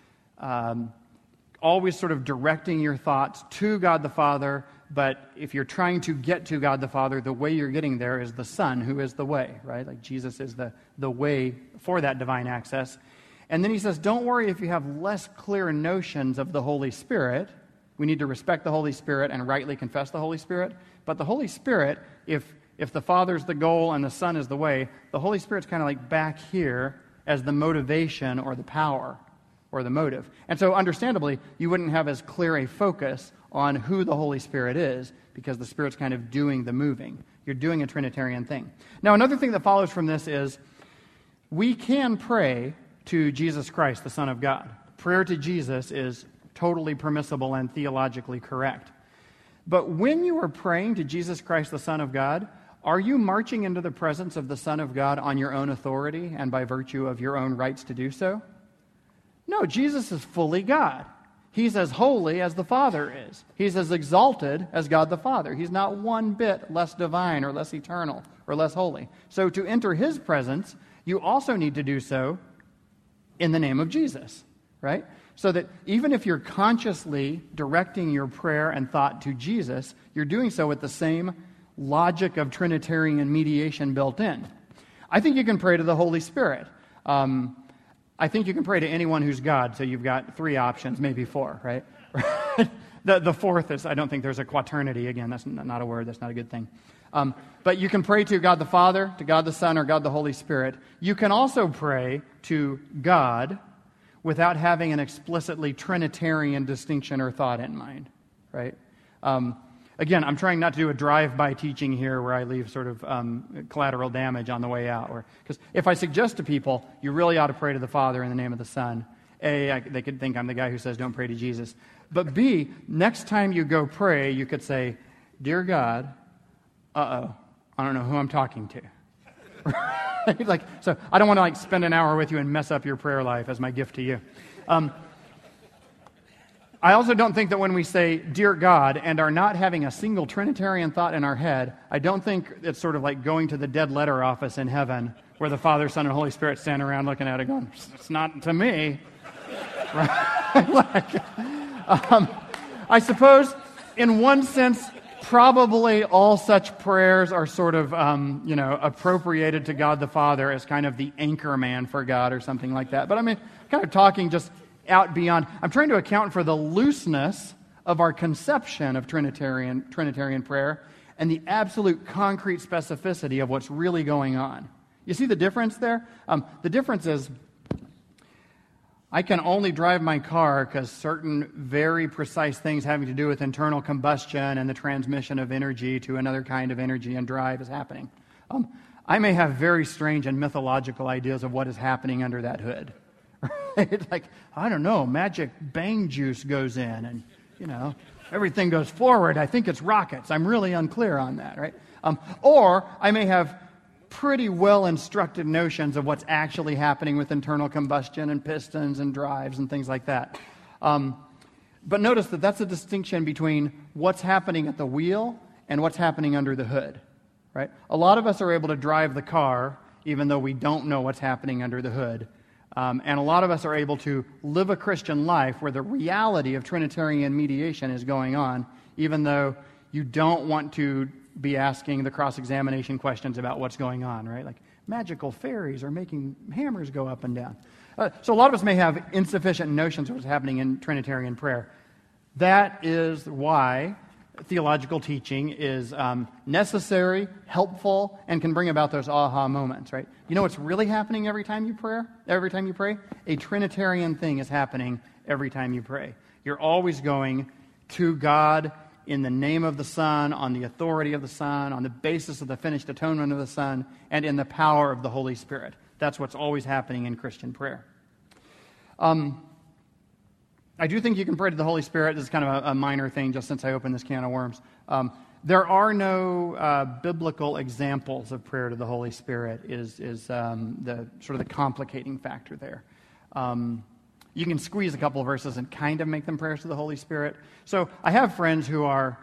um, always sort of directing your thoughts to God the Father, but if you're trying to get to God the Father, the way you're getting there is the Son, who is the way, right? Like Jesus is the, the way for that divine access. And then he says, don't worry if you have less clear notions of the Holy Spirit. We need to respect the Holy Spirit and rightly confess the Holy Spirit. But the Holy Spirit, if if the Father's the goal and the Son is the way, the Holy Spirit's kind of like back here as the motivation or the power or the motive. And so understandably, you wouldn't have as clear a focus on who the Holy Spirit is because the Spirit's kind of doing the moving. You're doing a Trinitarian thing. Now, another thing that follows from this is we can pray to Jesus Christ, the Son of God. Prayer to Jesus is totally permissible and theologically correct. But when you are praying to Jesus Christ, the Son of God, are you marching into the presence of the Son of God on your own authority and by virtue of your own rights to do so? No, Jesus is fully God. He's as holy as the Father is. He's as exalted as God the Father. He's not one bit less divine or less eternal or less holy. So to enter his presence, you also need to do so in the name of Jesus, right? So that even if you're consciously directing your prayer and thought to Jesus, you're doing so with the same logic of Trinitarian mediation built in. I think you can pray to the Holy Spirit. Um, I think you can pray to anyone who's God, so you've got three options, maybe four, right? the, the fourth is, I don't think there's a quaternity. Again, that's not a word. That's not a good thing. Um, but you can pray to God the Father, to God the Son, or God the Holy Spirit. You can also pray to God without having an explicitly Trinitarian distinction or thought in mind, right? Um, again, I'm trying not to do a drive-by teaching here where I leave sort of um, collateral damage on the way out. Because if I suggest to people, you really ought to pray to the Father in the name of the Son, A, I, they could think I'm the guy who says don't pray to Jesus. But B, next time you go pray, you could say, Dear God, uh-oh, I don't know who I'm talking to. Right? Like, so I don't want to like spend an hour with you and mess up your prayer life as my gift to you. Um, I also don't think that when we say, Dear God, and are not having a single Trinitarian thought in our head, I don't think it's sort of like going to the dead letter office in heaven where the Father, Son, and Holy Spirit stand around looking at it going, it's not to me. Right? like, um, I suppose, in one sense, probably all such prayers are sort of, um, you know, appropriated to God the Father as kind of the anchor man for God or something like that. But I mean, kind of talking just out beyond, I'm trying to account for the looseness of our conception of Trinitarian Trinitarian prayer and the absolute concrete specificity of what's really going on. You see the difference there? Um, the difference is I can only drive my car because certain very precise things having to do with internal combustion and the transmission of energy to another kind of energy and drive is happening. Um, I may have very strange and mythological ideas of what is happening under that hood. Right? Like, I don't know, magic bang juice goes in and, you know, everything goes forward. I think it's rockets. I'm really unclear on that, right? Um, or I may have pretty well-instructed notions of what's actually happening with internal combustion and pistons and drives and things like that. Um, but notice that that's a distinction between what's happening at the wheel and what's happening under the hood, right? A lot of us are able to drive the car even though we don't know what's happening under the hood. Um, and a lot of us are able to live a Christian life where the reality of Trinitarian mediation is going on, even though you don't want to be asking the cross-examination questions about what's going on, right? Like magical fairies are making hammers go up and down. Uh, so a lot of us may have insufficient notions of what's happening in Trinitarian prayer. That is why theological teaching is um, necessary, helpful, and can bring about those aha moments, right? You know what's really happening every time you pray? Every time you pray? A Trinitarian thing is happening every time you pray. You're always going to God in the name of the Son, on the authority of the Son, on the basis of the finished atonement of the Son, and in the power of the Holy Spirit. That's what's always happening in Christian prayer. Um, I do think you can pray to the Holy Spirit. This is kind of a, a minor thing, just since I opened this can of worms. Um, there are no uh, biblical examples of prayer to the Holy Spirit, is, is um, the sort of the complicating factor there. Um You can squeeze a couple of verses and kind of make them prayers to the Holy Spirit. So I have friends who are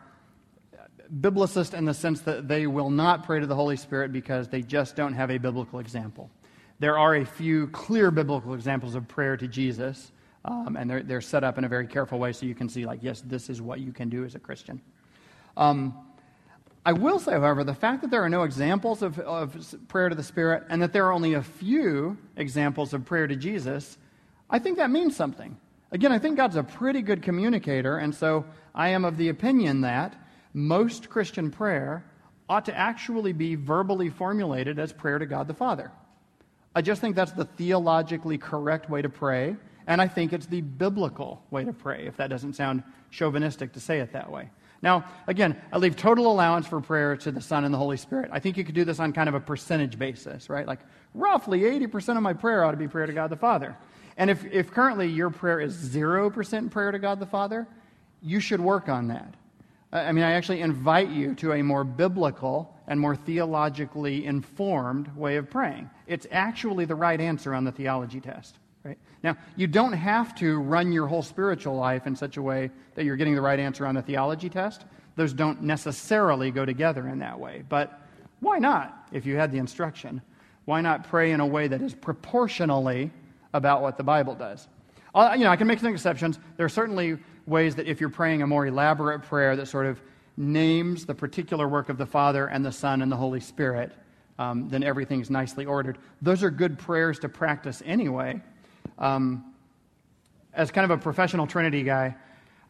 biblicist in the sense that they will not pray to the Holy Spirit because they just don't have a biblical example. There are a few clear biblical examples of prayer to Jesus, um, and they're, they're set up in a very careful way so you can see, like, yes, this is what you can do as a Christian. Um, I will say, however, the fact that there are no examples of, of prayer to the Spirit and that there are only a few examples of prayer to Jesus, I think that means something. Again, I think God's a pretty good communicator, and so I am of the opinion that most Christian prayer ought to actually be verbally formulated as prayer to God the Father. I just think that's the theologically correct way to pray, and I think it's the biblical way to pray, if that doesn't sound chauvinistic to say it that way. Now, again, I leave total allowance for prayer to the Son and the Holy Spirit. I think you could do this on kind of a percentage basis, right? Like, roughly eighty percent of my prayer ought to be prayer to God the Father. And if, if currently your prayer is zero percent prayer to God the Father, you should work on that. I mean, I actually invite you to a more biblical and more theologically informed way of praying. It's actually the right answer on the theology test. Right? Now, you don't have to run your whole spiritual life in such a way that you're getting the right answer on the theology test. Those don't necessarily go together in that way. But why not, if you had the instruction? Why not pray in a way that is proportionally about what the Bible does? Uh, you know, I can make some exceptions. There are certainly ways that if you're praying a more elaborate prayer that sort of names the particular work of the Father and the Son and the Holy Spirit, um, then everything's nicely ordered. Those are good prayers to practice anyway. Um, as kind of a professional Trinity guy,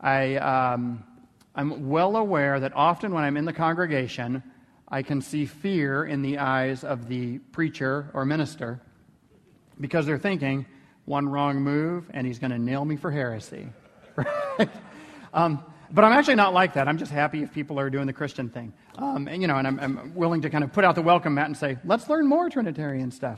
I, um, I'm well aware that often when I'm in the congregation, I can see fear in the eyes of the preacher or minister because they're thinking, one wrong move and he's going to nail me for heresy. Right? Um, but I'm actually not like that. I'm just happy if people are doing the Christian thing. Um, and, you know, and I'm, I'm willing to kind of put out the welcome mat and say, let's learn more Trinitarian stuff.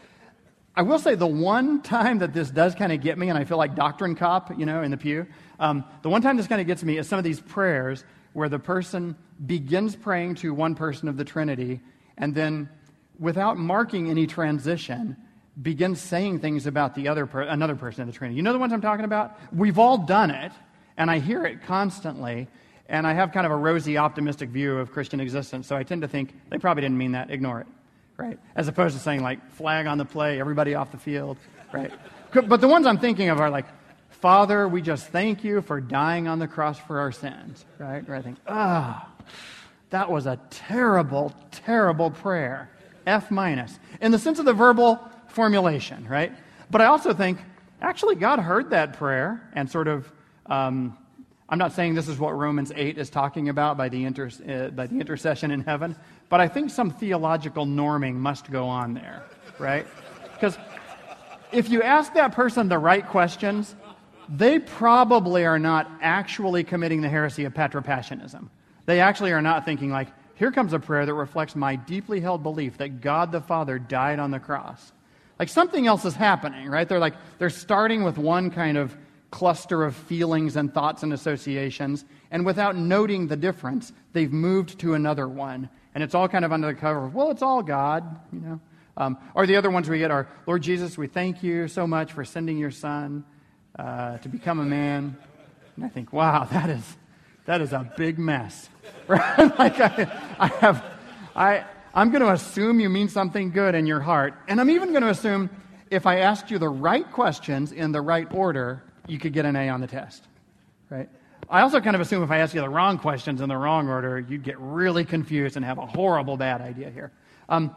I will say the one time that this does kind of get me, and I feel like doctrine cop, you know, in the pew, um, the one time this kind of gets me is some of these prayers where the person begins praying to one person of the Trinity and then, without marking any transition, begins saying things about the other per- another person of the Trinity. You know the ones I'm talking about? We've all done it, and I hear it constantly, and I have kind of a rosy, optimistic view of Christian existence, so I tend to think they probably didn't mean that. Ignore it. Right? As opposed to saying, like, flag on the play, everybody off the field, right? But the ones I'm thinking of are like, Father, we just thank you for dying on the cross for our sins, right? Or I think, ah, oh, that was a terrible, terrible prayer. F minus. In the sense of the verbal formulation, right? But I also think, actually, God heard that prayer and sort of, um, I'm not saying this is what Romans eight is talking about by the, inter, uh, by the intercession in heaven, but I think some theological norming must go on there, right? Because if you ask that person the right questions, they probably are not actually committing the heresy of Patripassianism. They actually are not thinking like, here comes a prayer that reflects my deeply held belief that God the Father died on the cross. Like something else is happening, right? They're like, they're starting with one kind of cluster of feelings and thoughts and associations, and without noting the difference, they've moved to another one. And it's all kind of under the cover of, well, it's all God, you know. Um, or the other ones we get are, Lord Jesus, we thank you so much for sending your Son uh, to become a man. And I think, wow, that is that is a big mess. Right? Like I, I have, I I'm going to assume you mean something good in your heart, and I'm even going to assume if I asked you the right questions in the right order, you could get an A on the test, right? I also kind of assume if I ask you the wrong questions in the wrong order, you'd get really confused and have a horrible bad idea here. Um,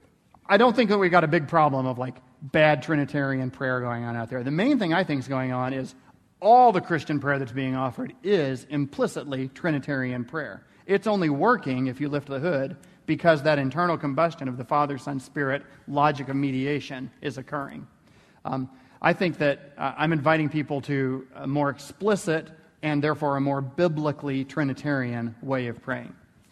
I don't think that we got a big problem of like bad Trinitarian prayer going on out there. The main thing I think is going on is all the Christian prayer that's being offered is implicitly Trinitarian prayer. It's only working if you lift the hood because that internal combustion of the Father, Son, Spirit logic of mediation is occurring. Um, I think that uh, I'm inviting people to a more explicit and therefore a more biblically Trinitarian way of praying.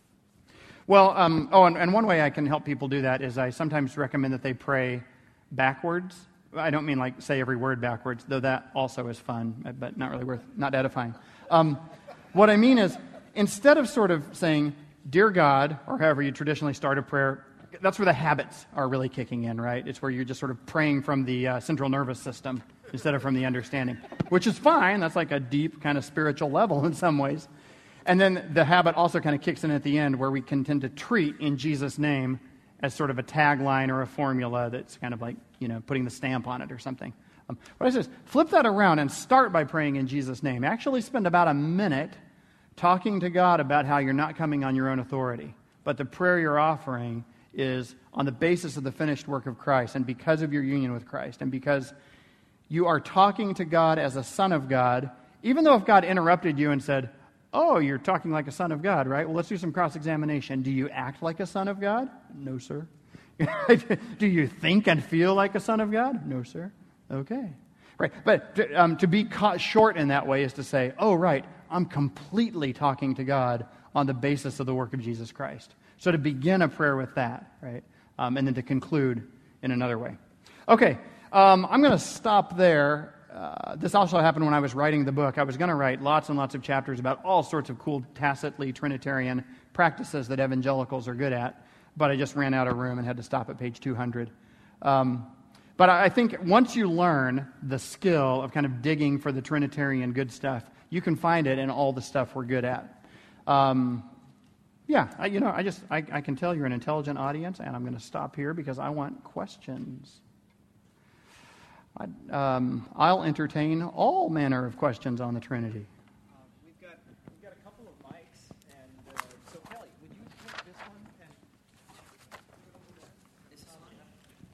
Well, um, oh, and, and one way I can help people do that is I sometimes recommend that they pray backwards. I don't mean like say every word backwards, though that also is fun, but not really worth, not edifying. Um, what I mean is, instead of sort of saying, Dear God, or however you traditionally start a prayer, that's where the habits are really kicking in, right? It's where you're just sort of praying from the uh, central nervous system instead of from the understanding, which is fine. That's like a deep kind of spiritual level in some ways. And then the habit also kind of kicks in at the end where we can tend to treat in Jesus' name as sort of a tagline or a formula that's kind of like, you know, putting the stamp on it or something. Um, what I say is, flip that around and start by praying in Jesus' name. Actually spend about a minute talking to God about how you're not coming on your own authority, but the prayer you're offering is on the basis of the finished work of Christ and because of your union with Christ and because you are talking to God as a son of God, even though if God interrupted you and said, oh, you're talking like a son of God, right? Well, let's do some cross-examination. Do you act like a son of God? No, sir. Do you think and feel like a son of God? No, sir. Okay. Right. But um, to be caught short in that way is to say, oh, right, I'm completely talking to God on the basis of the work of Jesus Christ. So to begin a prayer with that, right? Um, and then to conclude in another way. Okay, um, I'm going to stop there. Uh, this also happened when I was writing the book. I was going to write lots and lots of chapters about all sorts of cool tacitly Trinitarian practices that evangelicals are good at, but I just ran out of room and had to stop at page two hundred. Um, but I think once you learn the skill of kind of digging for the Trinitarian good stuff, you can find it in all the stuff we're good at. Um, yeah, I, you know, I just, I, I can tell you're an intelligent audience, and I'm going to stop here because I want questions. I, um, I'll entertain all manner of questions on the Trinity. Uh, we've got we've got a couple of mics, and uh, so Kelly, would you take this one? And this is yeah, it will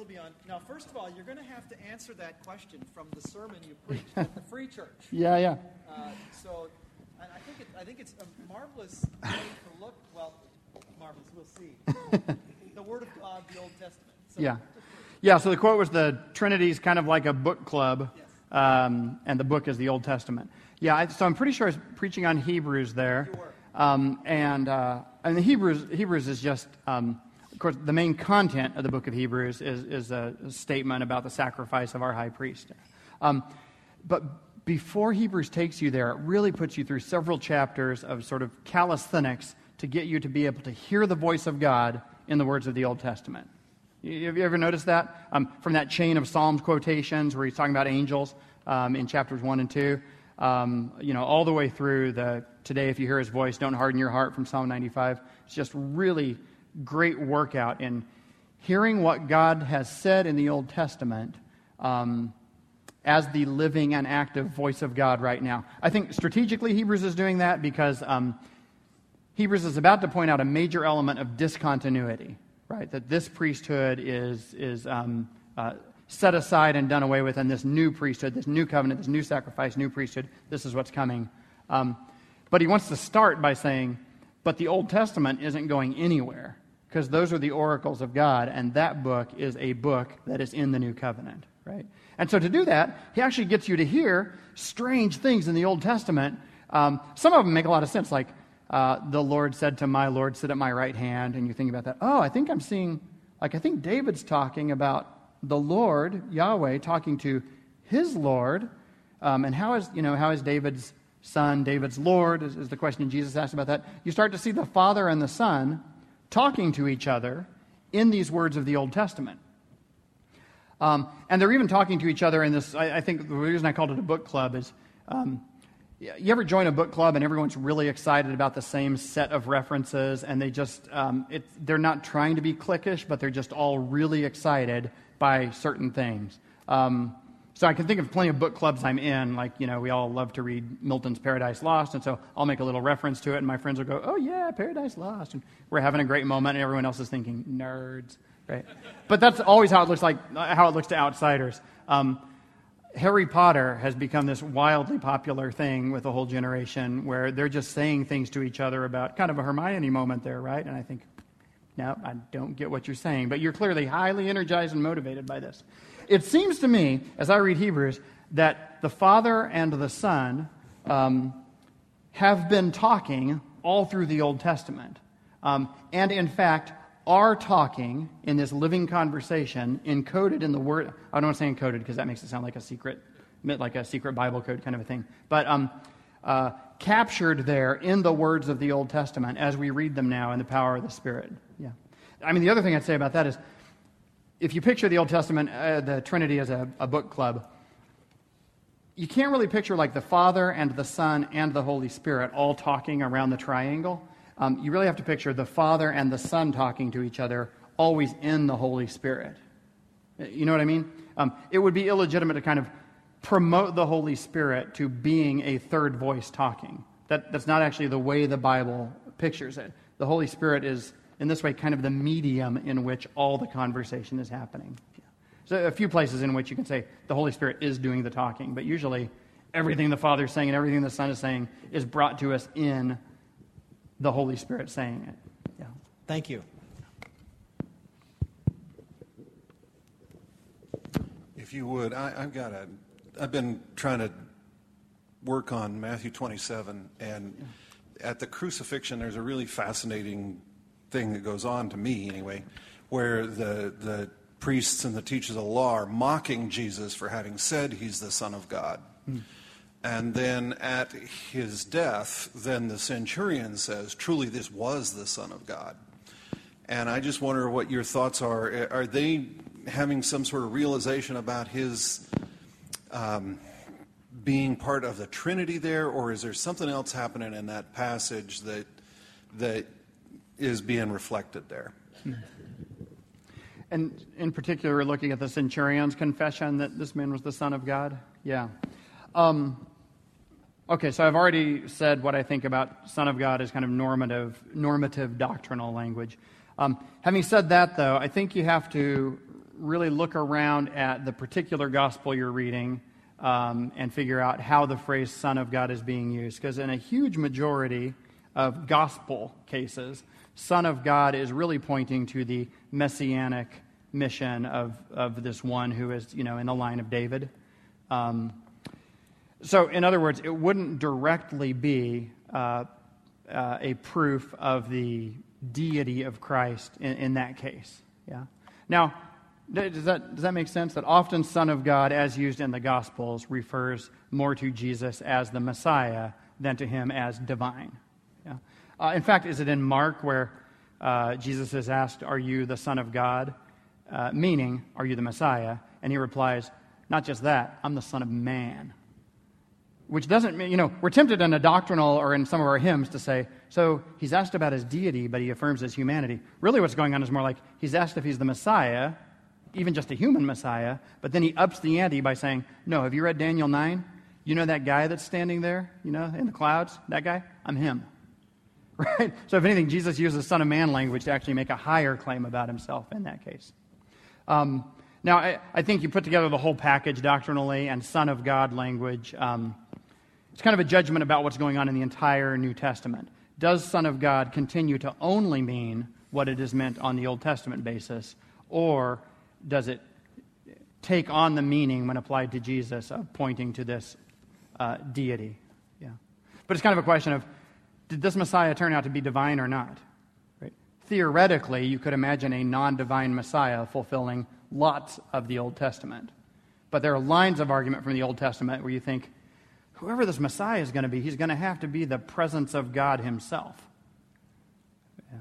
be on. Now, first of all, you're going to have to answer that question from the sermon you preached at the Free Church. Yeah, yeah. Uh, so, and I think it, I think it's a marvelous way to look. Well, marvelous. We'll see. The Word of God, the Old Testament. So, yeah, yeah. So the quote was the Trinity's kind of like a book club, yes. um, and the book is the Old Testament. Yeah. I, so I'm pretty sure I was preaching on Hebrews there, You were. um, and uh, and the Hebrews Hebrews is just. Um, Of course, the main content of the book of Hebrews is, is a statement about the sacrifice of our high priest. Um, but before Hebrews takes you there, it really puts you through several chapters of sort of calisthenics to get you to be able to hear the voice of God in the words of the Old Testament. Have you ever noticed that? Um, from that chain of Psalms quotations where he's talking about angels um, in chapters one and two, um, you know, all the way through the today if you hear his voice, don't harden your heart from Psalm ninety-five. It's just really great workout in hearing what God has said in the Old Testament um, as the living and active voice of God right now. I think strategically Hebrews is doing that because um, Hebrews is about to point out a major element of discontinuity, right? That this priesthood is is um, uh, set aside and done away with, and this new priesthood, this new covenant, this new sacrifice, new priesthood, this is what's coming. Um, but he wants to start by saying, but the Old Testament isn't going anywhere, because those are the oracles of God, and that book is a book that is in the New Covenant, right? And so to do that, he actually gets you to hear strange things in the Old Testament. Um, some of them make a lot of sense, like uh, the Lord said to my Lord, sit at my right hand, and you think about that. Oh, I think I'm seeing, like I think David's talking about the Lord, Yahweh, talking to his Lord, um, and how is, you know, how is David's Son, David's Lord, is, is the question Jesus asked about that. You start to see the Father and the Son talking to each other in these words of the Old Testament. Um, and they're even talking to each other in this, I, I think the reason I called it a book club is, um, you ever join a book club and everyone's really excited about the same set of references, and they just, um, it, they're not trying to be cliquish, but they're just all really excited by certain things. Um So I can think of plenty of book clubs I'm in, like, you know, we all love to read Milton's Paradise Lost, and so I'll make a little reference to it, and my friends will go, oh yeah, Paradise Lost, and we're having a great moment, and everyone else is thinking, nerds, right? But that's always how it looks like, how it looks to outsiders. Um, Harry Potter has become this wildly popular thing with a whole generation, where they're just saying things to each other about kind of a Hermione moment there, right? And I think, no, I don't get what you're saying, but you're clearly highly energized and motivated by this. It seems to me, as I read Hebrews, that the Father and the Son um, have been talking all through the Old Testament. Um, and in fact, are talking in this living conversation encoded in the Word. I don't want to say encoded because that makes it sound like a secret, like a secret Bible code kind of a thing. But um, uh, captured there in the words of the Old Testament as we read them now in the power of the Spirit. Yeah. I mean, the other thing I'd say about that is, if you picture the Old Testament, uh, the Trinity as a, a book club, you can't really picture like the Father and the Son and the Holy Spirit all talking around the triangle. Um, you really have to picture the Father and the Son talking to each other, always in the Holy Spirit. You know what I mean? Um, it would be illegitimate to kind of promote the Holy Spirit to being a third voice talking. That, that's not actually the way the Bible pictures it. The Holy Spirit is, in this way, kind of the medium in which all the conversation is happening. So a few places in which you can say the Holy Spirit is doing the talking, but usually everything the Father is saying and everything the Son is saying is brought to us in the Holy Spirit saying it. Yeah. Thank you. If you would, I, I've got a, I've been trying to work on Matthew twenty-seven, and yeah. At the crucifixion, there's a really fascinating thing that goes on to me anyway, where the the priests and the teachers of the law are mocking Jesus for having said he's the Son of God. Mm. And then at his death, then the centurion says, truly this was the Son of God. And I just wonder what your thoughts are. Are they having some sort of realization about his um, being part of the Trinity there, or is there something else happening in that passage that that is being reflected there? And in particular, looking at the centurion's confession that this man was the Son of God? Yeah. Um, okay, so I've already said what I think about Son of God as kind of normative, normative doctrinal language. Um, having said that, though, I think you have to really look around at the particular gospel you're reading um, and figure out how the phrase Son of God is being used. Because in a huge majority of gospel cases, Son of God is really pointing to the messianic mission of, of this one who is, you know, in the line of David. Um, so, in other words, it wouldn't directly be uh, uh, a proof of the deity of Christ in, in that case. Yeah. Now, does that does that make sense? That often Son of God, as used in the Gospels, refers more to Jesus as the Messiah than to him as divine. Yeah. Uh, in fact, is it in Mark where uh, Jesus is asked, "Are you the Son of God?" Uh, meaning, "Are you the Messiah?" And he replies, "Not just that, I'm the Son of Man." Which doesn't mean, you know, we're tempted in a doctrinal or in some of our hymns to say, so he's asked about his deity, but he affirms his humanity. Really what's going on is more like, he's asked if he's the Messiah, even just a human Messiah, but then he ups the ante by saying, no, have you read Daniel nine? You know that guy that's standing there, you know, in the clouds? That guy? I'm him. Right? So if anything, Jesus uses Son of Man language to actually make a higher claim about himself in that case. Um, now, I, I think you put together the whole package doctrinally and Son of God language. Um, it's kind of a judgment about what's going on in the entire New Testament. Does Son of God continue to only mean what it is meant on the Old Testament basis, or does it take on the meaning when applied to Jesus of pointing to this uh, deity? Yeah, but it's kind of a question of, did this Messiah turn out to be divine or not? Right? Theoretically, you could imagine a non-divine Messiah fulfilling lots of the Old Testament. But there are lines of argument from the Old Testament where you think, whoever this Messiah is going to be, he's going to have to be the presence of God himself. Yeah.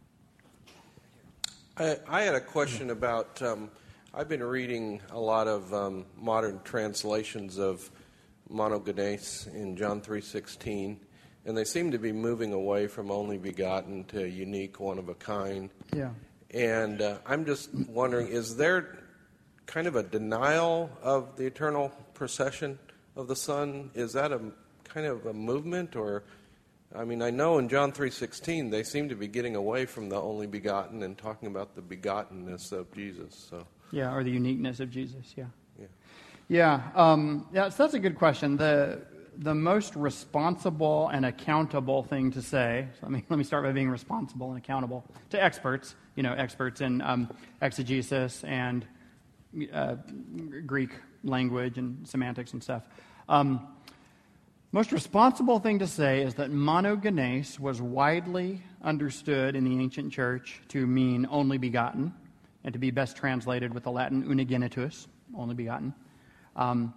I, I had a question about, um, I've been reading a lot of um, modern translations of monogenes in John three sixteen, and they seem to be moving away from only begotten to unique, one of a kind. Yeah. And uh, I'm just wondering, is there kind of a denial of the eternal procession of the Son? Is that a kind of a movement? Or, I mean, I know in John three sixteen they seem to be getting away from the only begotten and talking about the begottenness of Jesus. So Yeah, or the uniqueness of Jesus, yeah. Yeah. Yeah, um, yeah so that's a good question. The the most responsible and accountable thing to say, so let me, let me start by being responsible and accountable to experts, you know, experts in um, exegesis and uh, Greek language and semantics and stuff. Um, most responsible thing to say is that monogenes was widely understood in the ancient church to mean only begotten, and to be best translated with the Latin unigenitus, only begotten. Um,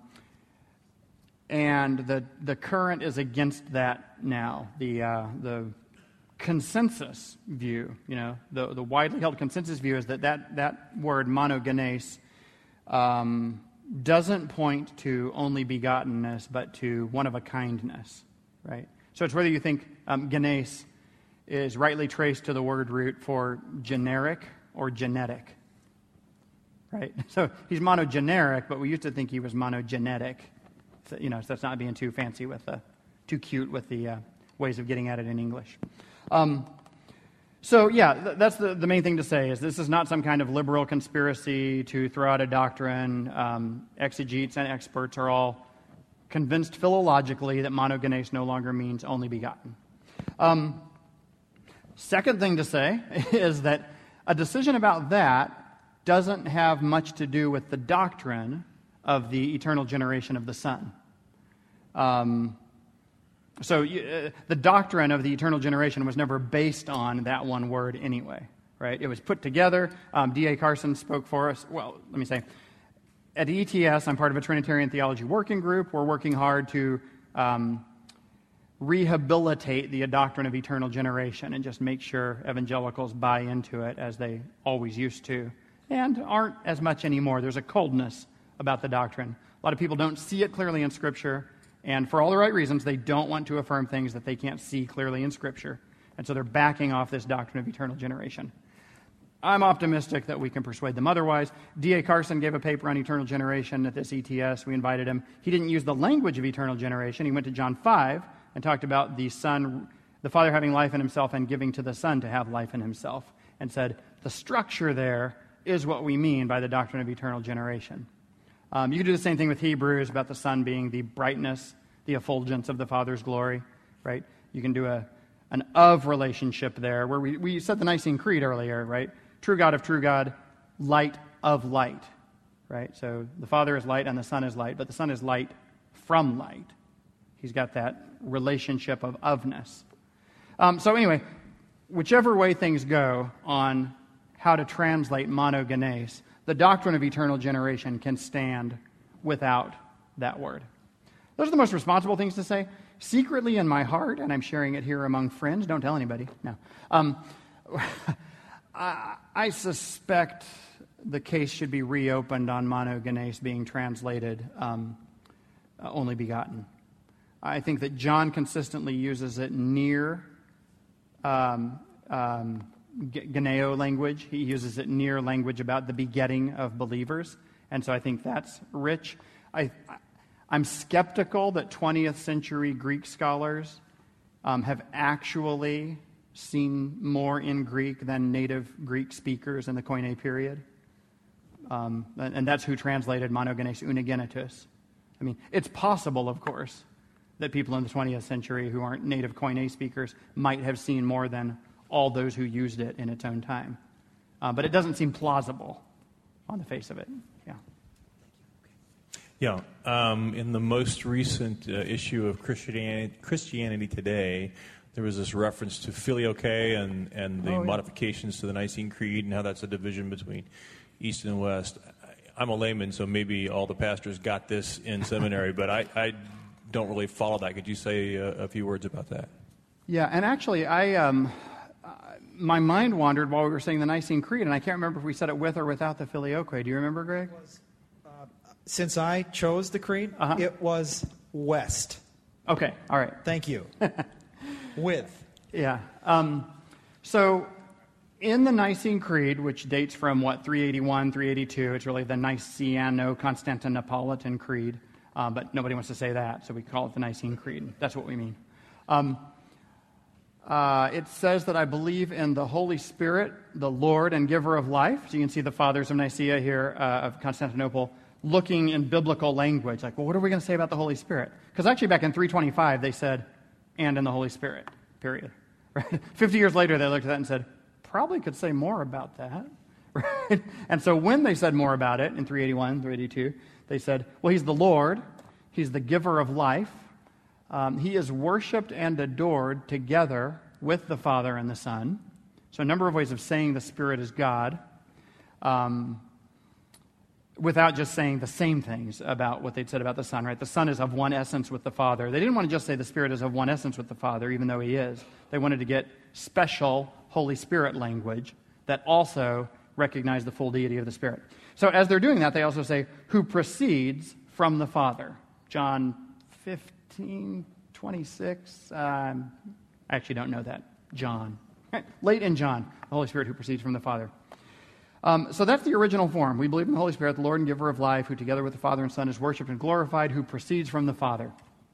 and the the current is against that now. The uh, the consensus view, you know, the the widely held consensus view is that that, that word monogenes um, doesn't point to only begottenness, but to one of a kindness, right? So it's whether you think um, genes is rightly traced to the word root for generic or genetic, right? So he's monogeneric, but we used to think he was monogenetic. So, you know, so that's not being too fancy with the, too cute with the uh, ways of getting at it in English. Um, so yeah, th- that's the, the main thing to say is this is not some kind of liberal conspiracy to throw out a doctrine. Um, exegetes and experts are all convinced philologically that monogenes no longer means only begotten. Um, second thing to say is that a decision about that doesn't have much to do with the doctrine of the eternal generation of the Son. Um, so uh, the doctrine of the eternal generation was never based on that one word anyway, right? It was put together. Um, D A Carson spoke for us. Well, let me say, at E T S, I'm part of a Trinitarian theology working group. We're working hard to um, rehabilitate the doctrine of eternal generation and just make sure evangelicals buy into it as they always used to and aren't as much anymore. There's a coldness about the doctrine. A lot of people don't see it clearly in Scripture, and for all the right reasons, they don't want to affirm things that they can't see clearly in Scripture. And so they're backing off this doctrine of eternal generation. I'm optimistic that we can persuade them otherwise. D A Carson gave a paper on eternal generation at this E T S. We invited him. He didn't use the language of eternal generation. He went to John five and talked about the Son, the Father having life in himself and giving to the Son to have life in himself, and said the structure there is what we mean by the doctrine of eternal generation. Um, you can do the same thing with Hebrews about the Son being the brightness, the effulgence of the Father's glory, right? You can do a an of relationship there, where we, we said the Nicene Creed earlier, right? True God of true God, light of light, right? So the Father is light and the Son is light, but the Son is light from light. He's got that relationship of ofness. Um, so anyway, whichever way things go on how to translate monogenes, the doctrine of eternal generation can stand without that word. Those are the most responsible things to say. Secretly in my heart, and I'm sharing it here among friends, don't tell anybody, no. Um, I, I suspect the case should be reopened on monogenes being translated um, uh, only begotten. I think that John consistently uses it near um, um, geneo language. He uses it near language about the begetting of believers, and so I think that's rich. I, I'm skeptical that twentieth century Greek scholars um, have actually seen more in Greek than native Greek speakers in the Koine period. Um, and, and that's who translated monogenes unigenitus. I mean, it's possible, of course, that people in the twentieth century who aren't native Koine speakers might have seen more than all those who used it in its own time. Uh, but it doesn't seem plausible on the face of it. Yeah. Yeah. Um, in the most recent uh, issue of Christianity, Christianity Today, there was this reference to Filioque and, and the oh, yeah. modifications to the Nicene Creed and how that's a division between East and West. I'm a layman, so maybe all the pastors got this in seminary, but I, I don't really follow that. Could you say a, a few words about that? Yeah, and actually, I um, uh, my mind wandered while we were saying the Nicene Creed, and I can't remember if we said it with or without the Filioque. Do you remember, Greg? Was, uh, since I chose the creed, uh-huh. it was West. Okay, all right. Thank you. With. Yeah. Um, so in the Nicene Creed, which dates from, what, three eighty-one, three eighty-two, it's really the Niceno-Constantinopolitan Creed, uh, but nobody wants to say that, so we call it the Nicene Creed. That's what we mean. Um, uh, it says that I believe in the Holy Spirit, the Lord and giver of life. So you can see the fathers of Nicaea here, uh, of Constantinople, looking in biblical language. Like, well, what are we going to say about the Holy Spirit? Because actually back in three twenty-five, they said, and in the Holy Spirit, period. Right? Fifty years later, they looked at that and said, probably could say more about that. Right? And so when they said more about it in three eighty-one, three eighty-two, they said, well, he's the Lord, he's the giver of life, um, he is worshipped and adored together with the Father and the Son. So a number of ways of saying the Spirit is God, um, without just saying the same things about what they'd said about the Son, right? The Son is of one essence with the Father. They didn't want to just say the Spirit is of one essence with the Father, even though he is. They wanted to get special Holy Spirit language that also recognized the full deity of the Spirit. So as they're doing that, they also say, who proceeds from the Father. John fifteen, twenty-six. Um, I actually don't know that. John. Late in John, the Holy Spirit who proceeds from the Father. Um, so that's the original form. We believe in the Holy Spirit, the Lord and giver of life, who together with the Father and Son is worshipped and glorified, who proceeds from the Father.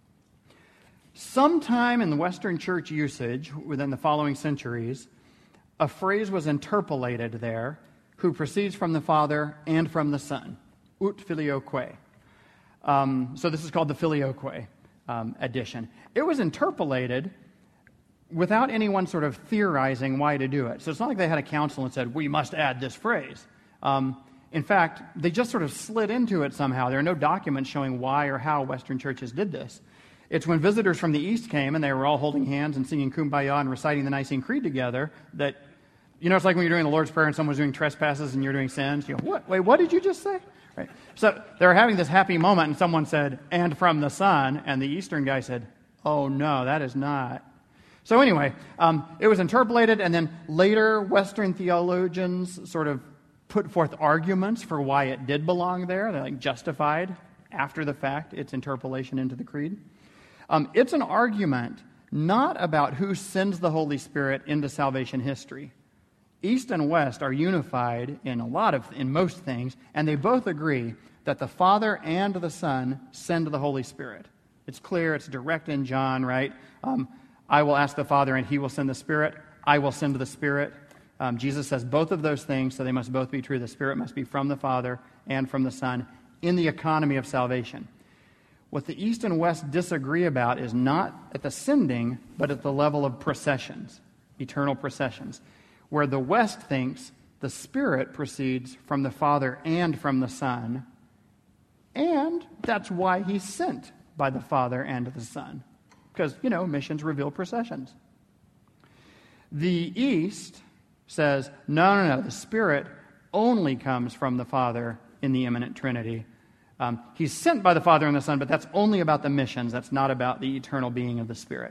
Sometime in the Western church usage, within the following centuries, a phrase was interpolated there, who proceeds from the Father and from the Son. Ut filioque. Um, so this is called the filioque um, edition. It was interpolated without anyone sort of theorizing why to do it. So it's not like they had a council and said, we must add this phrase. Um, in fact, they just sort of slid into it somehow. There are no documents showing why or how Western churches did this. It's when visitors from the East came and they were all holding hands and singing Kumbaya and reciting the Nicene Creed together that, you know, it's like when you're doing the Lord's Prayer and someone's doing trespasses and you're doing sins. You go, what? Wait, what did you just say? Right. So they were having this happy moment and someone said, and from the Son, and the Eastern guy said, oh no, that is not. So anyway, um, it was interpolated, and then later Western theologians sort of put forth arguments for why it did belong there. They like justified, after the fact, its interpolation into the Creed. Um, it's an argument not about who sends the Holy Spirit into salvation history. East and West are unified in a lot of, in most things, and they both agree that the Father and the Son send the Holy Spirit. It's clear, it's direct in John, right? Um, I will ask the Father, and he will send the Spirit. I will send the Spirit. Um, Jesus says both of those things, so they must both be true. The Spirit must be from the Father and from the Son in the economy of salvation. What the East and West disagree about is not at the sending, but at the level of processions, eternal processions, where the West thinks the Spirit proceeds from the Father and from the Son, and that's why he's sent by the Father and the Son, because, you know, missions reveal processions. The East says, no, no, no, the Spirit only comes from the Father in the immanent Trinity. Um, he's sent by the Father and the Son, but that's only about the missions. That's not about the eternal being of the Spirit.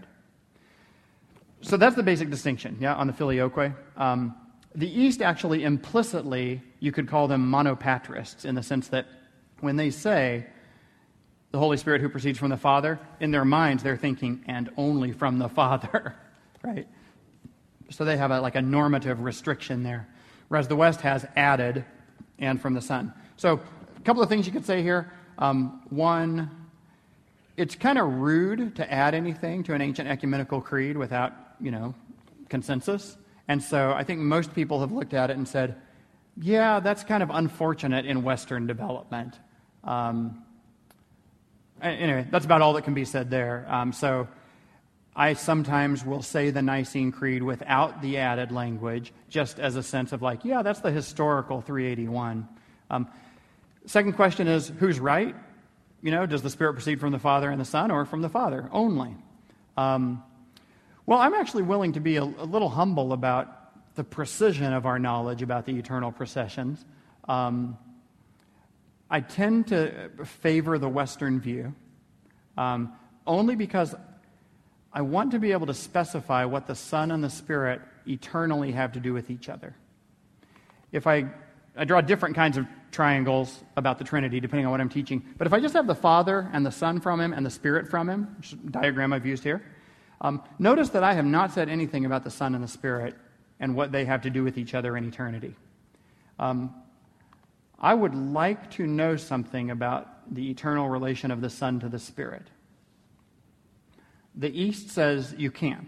So that's the basic distinction, yeah, on the filioque. Um, the East actually implicitly, you could call them monopatrists, in the sense that when they say the Holy Spirit who proceeds from the Father, in their minds they're thinking, and only from the Father, right? So they have a, like a normative restriction there, whereas the West has added and from the Son. So a couple of things you could say here. Um, one, it's kind of rude to add anything to an ancient ecumenical creed without, you know, consensus. And so I think most people have looked at it and said, yeah, that's kind of unfortunate in Western development. Um, anyway, that's about all that can be said there. Um, so I sometimes will say the Nicene Creed without the added language, just as a sense of like, yeah, that's the historical three eighty-one. Um, second question is, who's right? You know, does the Spirit proceed from the Father and the Son, or from the Father only? Um, well, I'm actually willing to be a, a little humble about the precision of our knowledge about the eternal processions. Um, I tend to favor the Western view, um, only because I want to be able to specify what the Son and the Spirit eternally have to do with each other. If I, I draw different kinds of triangles about the Trinity, depending on what I'm teaching, but if I just have the Father and the Son from Him and the Spirit from Him, which is the diagram I've used here, um, notice that I have not said anything about the Son and the Spirit and what they have to do with each other in eternity. Um, I would like to know something about the eternal relation of the Son to the Spirit. The East says you can't.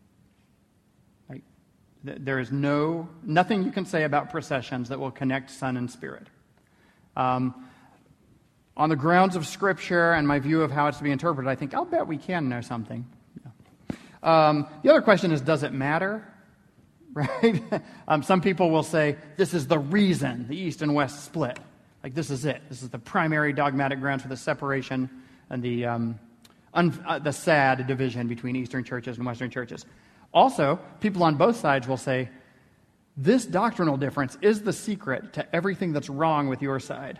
Like, th- there is no nothing you can say about processions that will connect Son and Spirit. Um, on the grounds of Scripture and my view of how it's to be interpreted, I think, I'll bet we can know something. Yeah. Um, the other question is, does it matter? Right? um, some people will say, this is the reason the East and West split. Like, this is it. This is the primary dogmatic grounds for the separation and the... Um, Un, uh, the sad division between Eastern churches and Western churches. Also, people on both sides will say, this doctrinal difference is the secret to everything that's wrong with your side.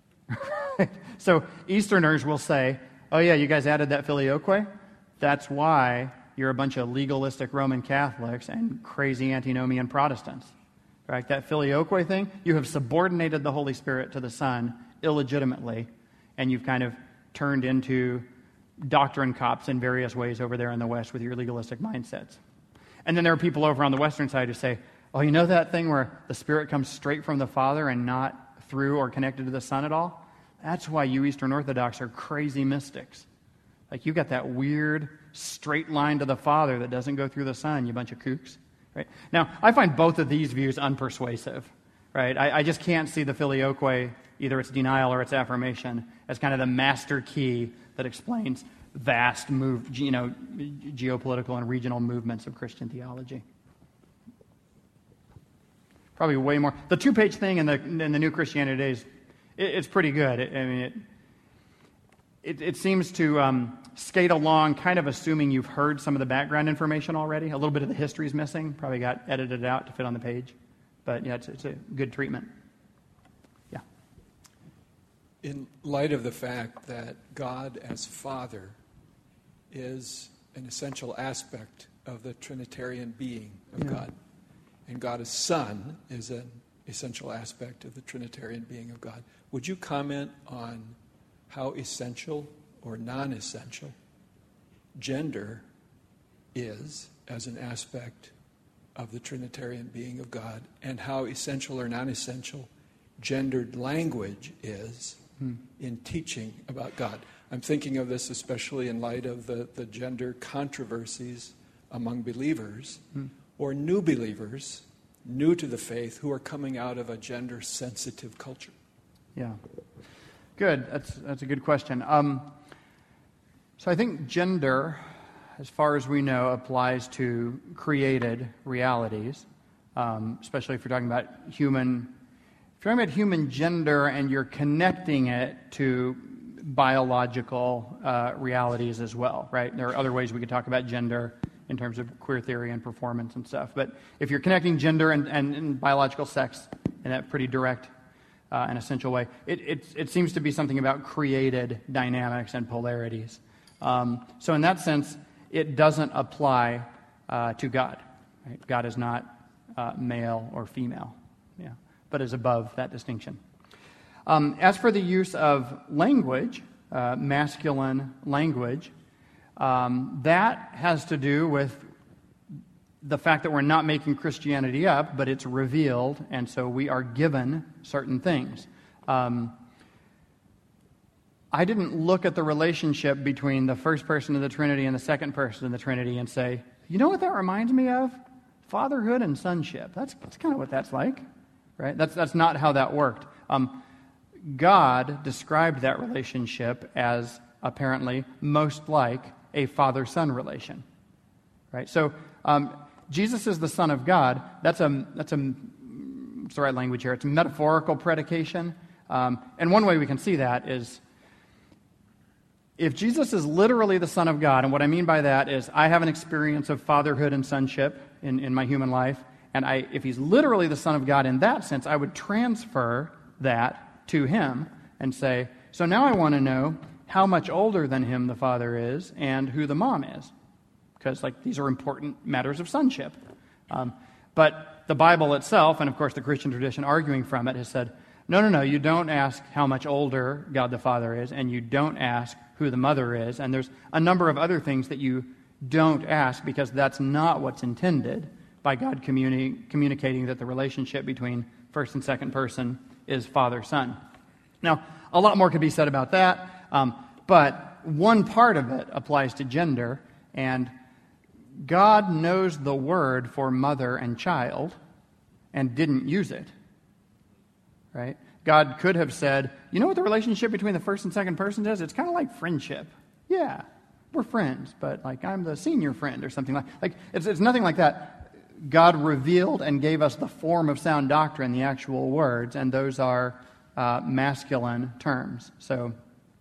So Easterners will say, oh yeah, you guys added that filioque? That's why you're a bunch of legalistic Roman Catholics and crazy antinomian Protestants. Right? That filioque thing, you have subordinated the Holy Spirit to the Son illegitimately, and you've kind of turned into doctrine cops in various ways over there in the West with your legalistic mindsets. And then there are people over on the Western side who say, oh, you know that thing where the Spirit comes straight from the Father and not through or connected to the Son at all? That's why you Eastern Orthodox are crazy mystics. Like, you got that weird straight line to the Father that doesn't go through the Son, you bunch of kooks. Right? Now, I find both of these views unpersuasive. Right? I, I just can't see the filioque, either its denial or its affirmation, as kind of the master key that explains vast move, you know, geopolitical and regional movements of Christian theology. Probably way more. The two-page thing in the in the New Christianity days, it, it's pretty good. It, I mean, it it, it seems to um, skate along, kind of assuming you've heard some of the background information already. A little bit of the history is missing. Probably got edited out to fit on the page, but yeah, it's, it's a good treatment. In light of the fact that God as Father is an essential aspect of the Trinitarian being of yeah. God, and God as Son is an essential aspect of the Trinitarian being of God, would you comment on how essential or non-essential gender is as an aspect of the Trinitarian being of God, and how essential or non-essential gendered language is in teaching about God? I'm thinking of this especially in light of the, the gender controversies among believers mm. or new believers new to the faith who are coming out of a gender-sensitive culture? Yeah. Good. That's that's a good question. Um, so I think gender, as far as we know, applies to created realities, um, especially if you're talking about human. If you're talking about human gender and you're connecting it to biological uh, realities as well, right? There are other ways we could talk about gender in terms of queer theory and performance and stuff. But if you're connecting gender and, and, and biological sex in that pretty direct uh, and essential way, it, it, it seems to be something about created dynamics and polarities. Um, so in that sense, it doesn't apply uh, to God. Right? God is not uh, male or female, yeah, but is above that distinction. Um, as for the use of language, uh, masculine language, um, that has to do with the fact that we're not making Christianity up, but it's revealed, and so we are given certain things. Um, I didn't look at the relationship between the first person of the Trinity and the second person of the Trinity and say, you know what that reminds me of? Fatherhood and sonship. That's, that's kind of what that's like, right? That's, that's not how that worked. Um, God described that relationship as apparently most like a father-son relation, right? So um, Jesus is the Son of God. That's a that's a what's the right language here? It's a metaphorical predication, um, and one way we can see that is if Jesus is literally the Son of God, and what I mean by that is I have an experience of fatherhood and sonship in, in my human life, and I if he's literally the Son of God in that sense, I would transfer that to him and say, so now I want to know how much older than him the father is and who the mom is. Because like these are important matters of sonship. Um, but the Bible itself, and of course the Christian tradition arguing from it, has said, no, no, no, you don't ask how much older God the Father is, and you don't ask who the mother is, and there's a number of other things that you don't ask because that's not what's intended by God communi- communicating that the relationship between first and second person is father-son. Now, a lot more could be said about that, um, but one part of it applies to gender, and God knows the word for mother and child and didn't use it, right? God could have said, you know what the relationship between the first and second person is? It's kind of like friendship. Yeah, we're friends, but like I'm the senior friend or something like like it's it's nothing like that. God revealed and gave us the form of sound doctrine, the actual words, and those are uh, masculine terms. So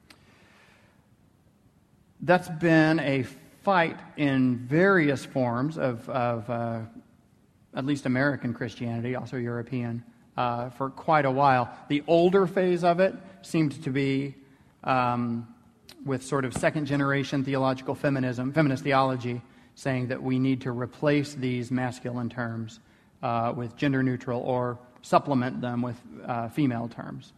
that's been a fight in various forms of, of uh, at least American Christianity, also European, uh, for quite a while. The older phase of it seemed to be um, with sort of second-generation theological feminism, feminist theology, saying that we need to replace these masculine terms uh, with gender-neutral or supplement them with uh, female terms.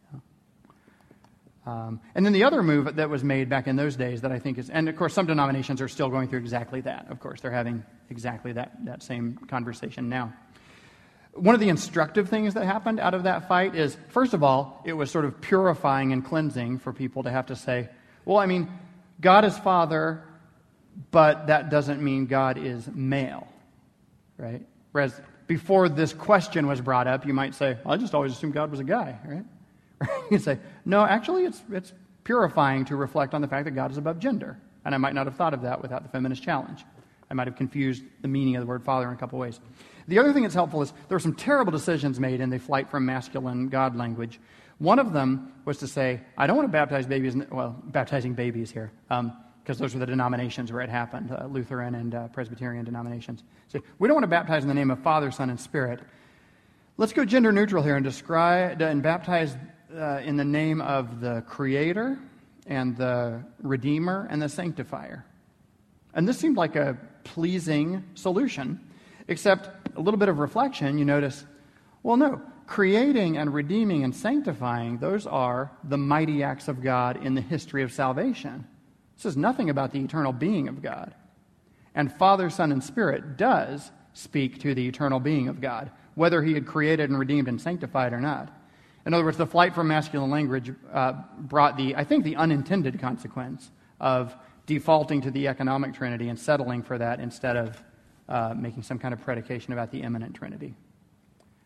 Um, and then the other move that was made back in those days that I think is, and of course some denominations are still going through exactly that. Of course, they're having exactly that, that same conversation now. One of the instructive things that happened out of that fight is, first of all, it was sort of purifying and cleansing for people to have to say, well, I mean, God is Father, but that doesn't mean God is male, right? Whereas before this question was brought up, you might say, well, I just always assumed God was a guy, right? You say, no, actually it's it's purifying to reflect on the fact that God is above gender. And I might not have thought of that without the feminist challenge. I might have confused the meaning of the word father in a couple ways. The other thing that's helpful is there were some terrible decisions made in the flight from masculine God language. One of them was to say, I don't want to baptize babies, well, baptizing babies here, um, because those were the denominations where it happened, uh, Lutheran and uh, Presbyterian denominations. So we don't want to baptize in the name of Father, Son, and Spirit. Let's go gender neutral here and describe and baptize Uh, in the name of the Creator and the Redeemer and the Sanctifier. And this seemed like a pleasing solution, except a little bit of reflection, you notice, well, no, creating and redeeming and sanctifying, those are the mighty acts of God in the history of salvation. This is nothing about the eternal being of God. And Father, Son, and Spirit does speak to the eternal being of God, whether he had created and redeemed and sanctified or not. In other words, the flight from masculine language uh, brought the, I think, the unintended consequence of defaulting to the economic Trinity and settling for that instead of uh, making some kind of predication about the immanent Trinity.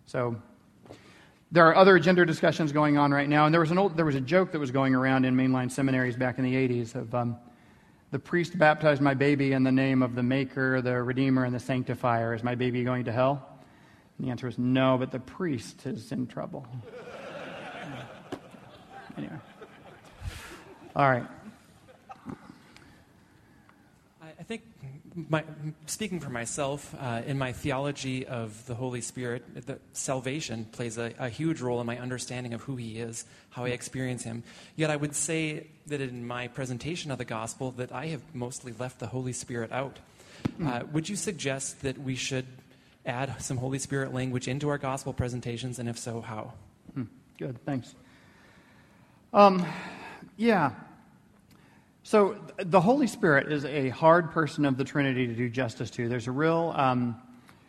So there are other gender discussions going on right now, and there was an old, there was a joke that was going around in mainline seminaries back in the eighties of um, the priest baptized my baby in the name of the Maker, the Redeemer, and the Sanctifier. Is my baby going to hell? And the answer is no, but the priest is in trouble. Anyway. All right. I think, my, speaking for myself, uh, in my theology of the Holy Spirit, the salvation plays a, a huge role in my understanding of who He is, how I experience Him. Yet I would say that in my presentation of the gospel that I have mostly left the Holy Spirit out. Uh, would you suggest that we should add some Holy Spirit language into our gospel presentations, and if so, how? Hmm. Good, thanks. Um, yeah. So the Holy Spirit is a hard person of the Trinity to do justice to. There's a real, um,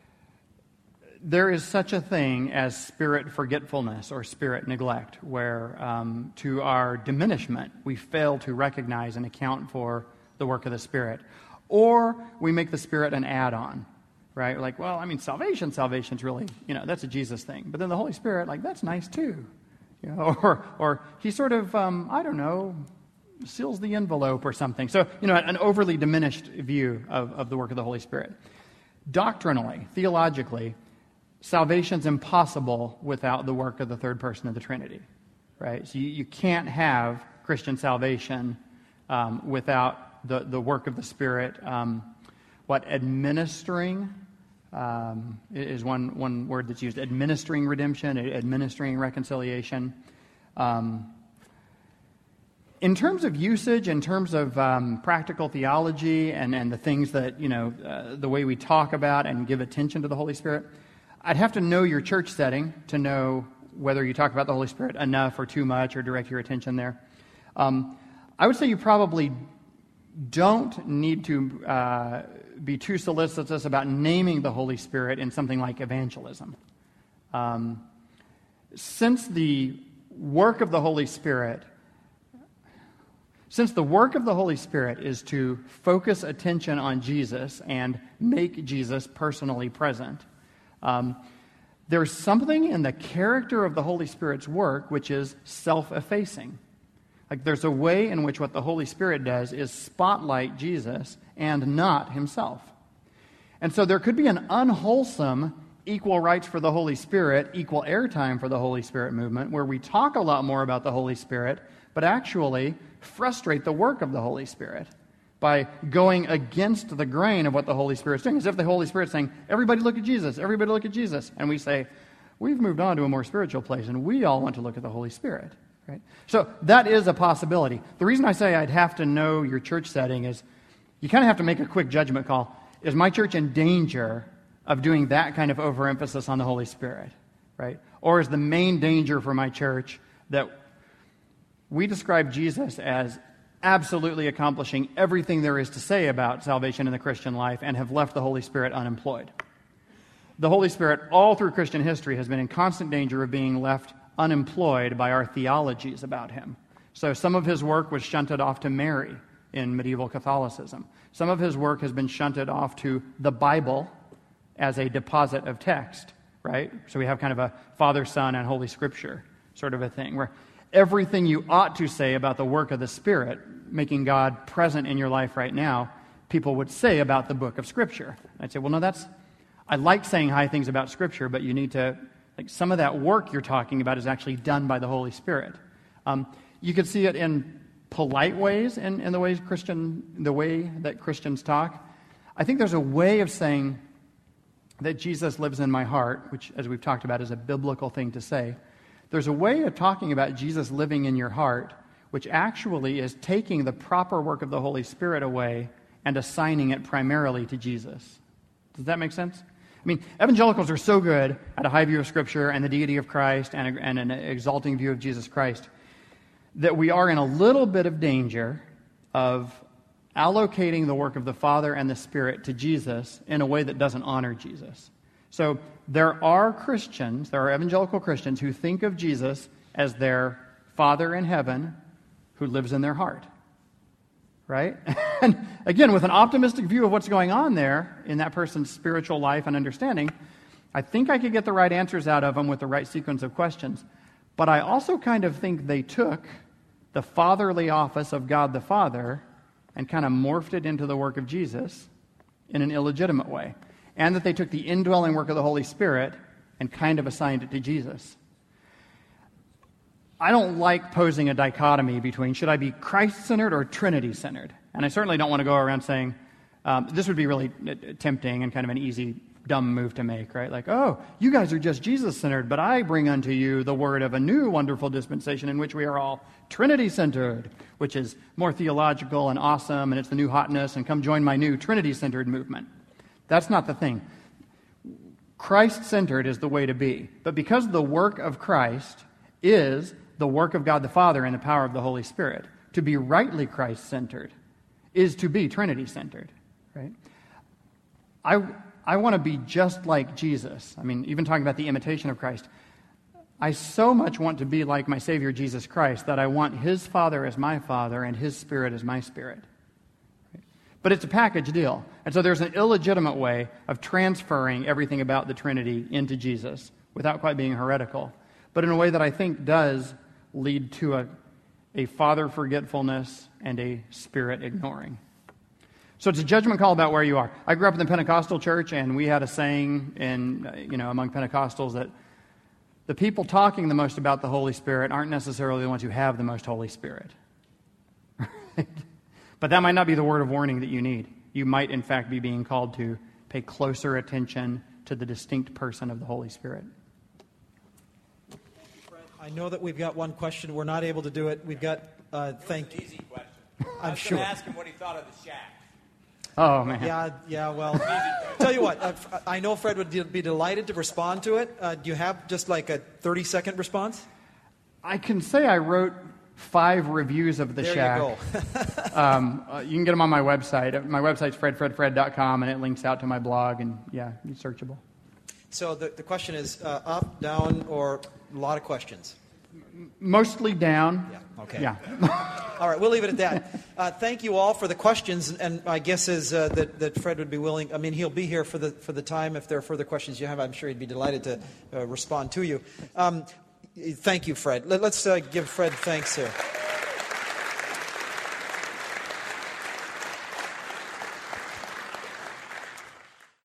there is such a thing as spirit forgetfulness or spirit neglect, where um, to our diminishment, we fail to recognize and account for the work of the Spirit. Or we make the Spirit an add-on, right? Like, well, I mean, salvation, salvation's really, you know, that's a Jesus thing. But then the Holy Spirit, like, that's nice too. You know, or, or he sort of, um, I don't know, seals the envelope or something. So, you know, an overly diminished view of, of the work of the Holy Spirit. Doctrinally, theologically, salvation's impossible without the work of the third person of the Trinity, right? So you, you can't have Christian salvation um, without the, the work of the Spirit. Um, what, administering um, is one, one word that's used. Administering redemption, administering reconciliation. Um In terms of usage, in terms of um, practical theology and, and the things that, you know, uh, the way we talk about and give attention to the Holy Spirit, I'd have to know your church setting to know whether you talk about the Holy Spirit enough or too much or direct your attention there. Um, I would say you probably don't need to uh, be too solicitous about naming the Holy Spirit in something like evangelism. Um, since the work of the Holy Spirit Since the work of the Holy Spirit is to focus attention on Jesus and make Jesus personally present, um, there's something in the character of the Holy Spirit's work which is self-effacing. Like there's a way in which what the Holy Spirit does is spotlight Jesus and not himself. And so there could be an unwholesome equal rights for the Holy Spirit, equal airtime for the Holy Spirit movement, where we talk a lot more about the Holy Spirit, but actually frustrate the work of the Holy Spirit by going against the grain of what the Holy Spirit's doing. As if the Holy Spirit's saying, everybody look at Jesus, everybody look at Jesus. And we say, we've moved on to a more spiritual place, and we all want to look at the Holy Spirit. Right? So that is a possibility. The reason I say I'd have to know your church setting is you kind of have to make a quick judgment call. Is my church in danger of doing that kind of overemphasis on the Holy Spirit? Right? Or is the main danger for my church that we describe Jesus as absolutely accomplishing everything there is to say about salvation in the Christian life and have left the Holy Spirit unemployed? The Holy Spirit, all through Christian history, has been in constant danger of being left unemployed by our theologies about him. So some of his work was shunted off to Mary in medieval Catholicism. Some of his work has been shunted off to the Bible as a deposit of text, right? So we have kind of a Father, Son, and Holy Scripture sort of a thing, where everything you ought to say about the work of the Spirit, making God present in your life right now, people would say about the book of Scripture. I'd say, well, no, that's, I like saying high things about Scripture, but you need to, like, some of that work you're talking about is actually done by the Holy Spirit. Um, you could see it in polite ways, in, in the ways Christian, the way that Christians talk. I think there's a way of saying that Jesus lives in my heart, which, as we've talked about, is a biblical thing to say. There's a way of talking about Jesus living in your heart, which actually is taking the proper work of the Holy Spirit away and assigning it primarily to Jesus. Does that make sense? I mean, evangelicals are so good at a high view of Scripture and the deity of Christ and, a, and an exalting view of Jesus Christ that we are in a little bit of danger of allocating the work of the Father and the Spirit to Jesus in a way that doesn't honor Jesus. So there are Christians, there are evangelical Christians who think of Jesus as their Father in heaven who lives in their heart. Right? And again, with an optimistic view of what's going on there in that person's spiritual life and understanding, I think I could get the right answers out of them with the right sequence of questions. But I also kind of think they took the fatherly office of God the Father and kind of morphed it into the work of Jesus in an illegitimate way. And that they took the indwelling work of the Holy Spirit and kind of assigned it to Jesus. I don't like posing a dichotomy between should I be Christ-centered or Trinity-centered. And I certainly don't want to go around saying, um, this would be really tempting and kind of an easy, dumb move to make, right? Like, oh, you guys are just Jesus-centered, but I bring unto you the word of a new wonderful dispensation in which we are all Trinity-centered, which is more theological and awesome, and it's the new hotness, and come join my new Trinity-centered movement. That's not the thing. Christ-centered is the way to be. But because the work of Christ is the work of God the Father and the power of the Holy Spirit, to be rightly Christ-centered is to be Trinity-centered, right? I, I want to be just like Jesus. I mean, even talking about the imitation of Christ, I so much want to be like my Savior Jesus Christ that I want His Father as my Father and His Spirit as my Spirit. But it's a package deal. And so there's an illegitimate way of transferring everything about the Trinity into Jesus without quite being heretical, but in a way that I think does lead to a, a Father forgetfulness and a Spirit ignoring. So it's a judgment call about where you are. I grew up in the Pentecostal church, and we had a saying in, you know, among Pentecostals that the people talking the most about the Holy Spirit aren't necessarily the ones who have the most Holy Spirit. Right? But that might not be the word of warning that you need. You might, in fact, be being called to pay closer attention to the distinct person of the Holy Spirit. I know that we've got one question. We're not able to do it. We've got, uh, thank you. Easy question. I'm I was sure. going to ask him what he thought of the shack. Oh, man. Yeah, yeah, well, tell you what, uh, I know Fred would de- be delighted to respond to it. Uh, do you have just like a thirty-second response? I can say I wrote five reviews of The There Shack. you go. um, uh, you can get them on my website. My website's fred fred fred dot com, and it links out to my blog, and yeah, it's searchable. So the, the question is uh, up, down, or a lot of questions? Mostly down. Yeah, okay. Yeah. All right, we'll leave it at that. Uh, thank you all for the questions, and my guess is uh, that, that Fred would be willing, I mean, he'll be here for the for the time. If there are further questions you have, I'm sure he'd be delighted to uh, respond to you. Um, thank you, Fred. Let, let's uh, give Fred thanks here.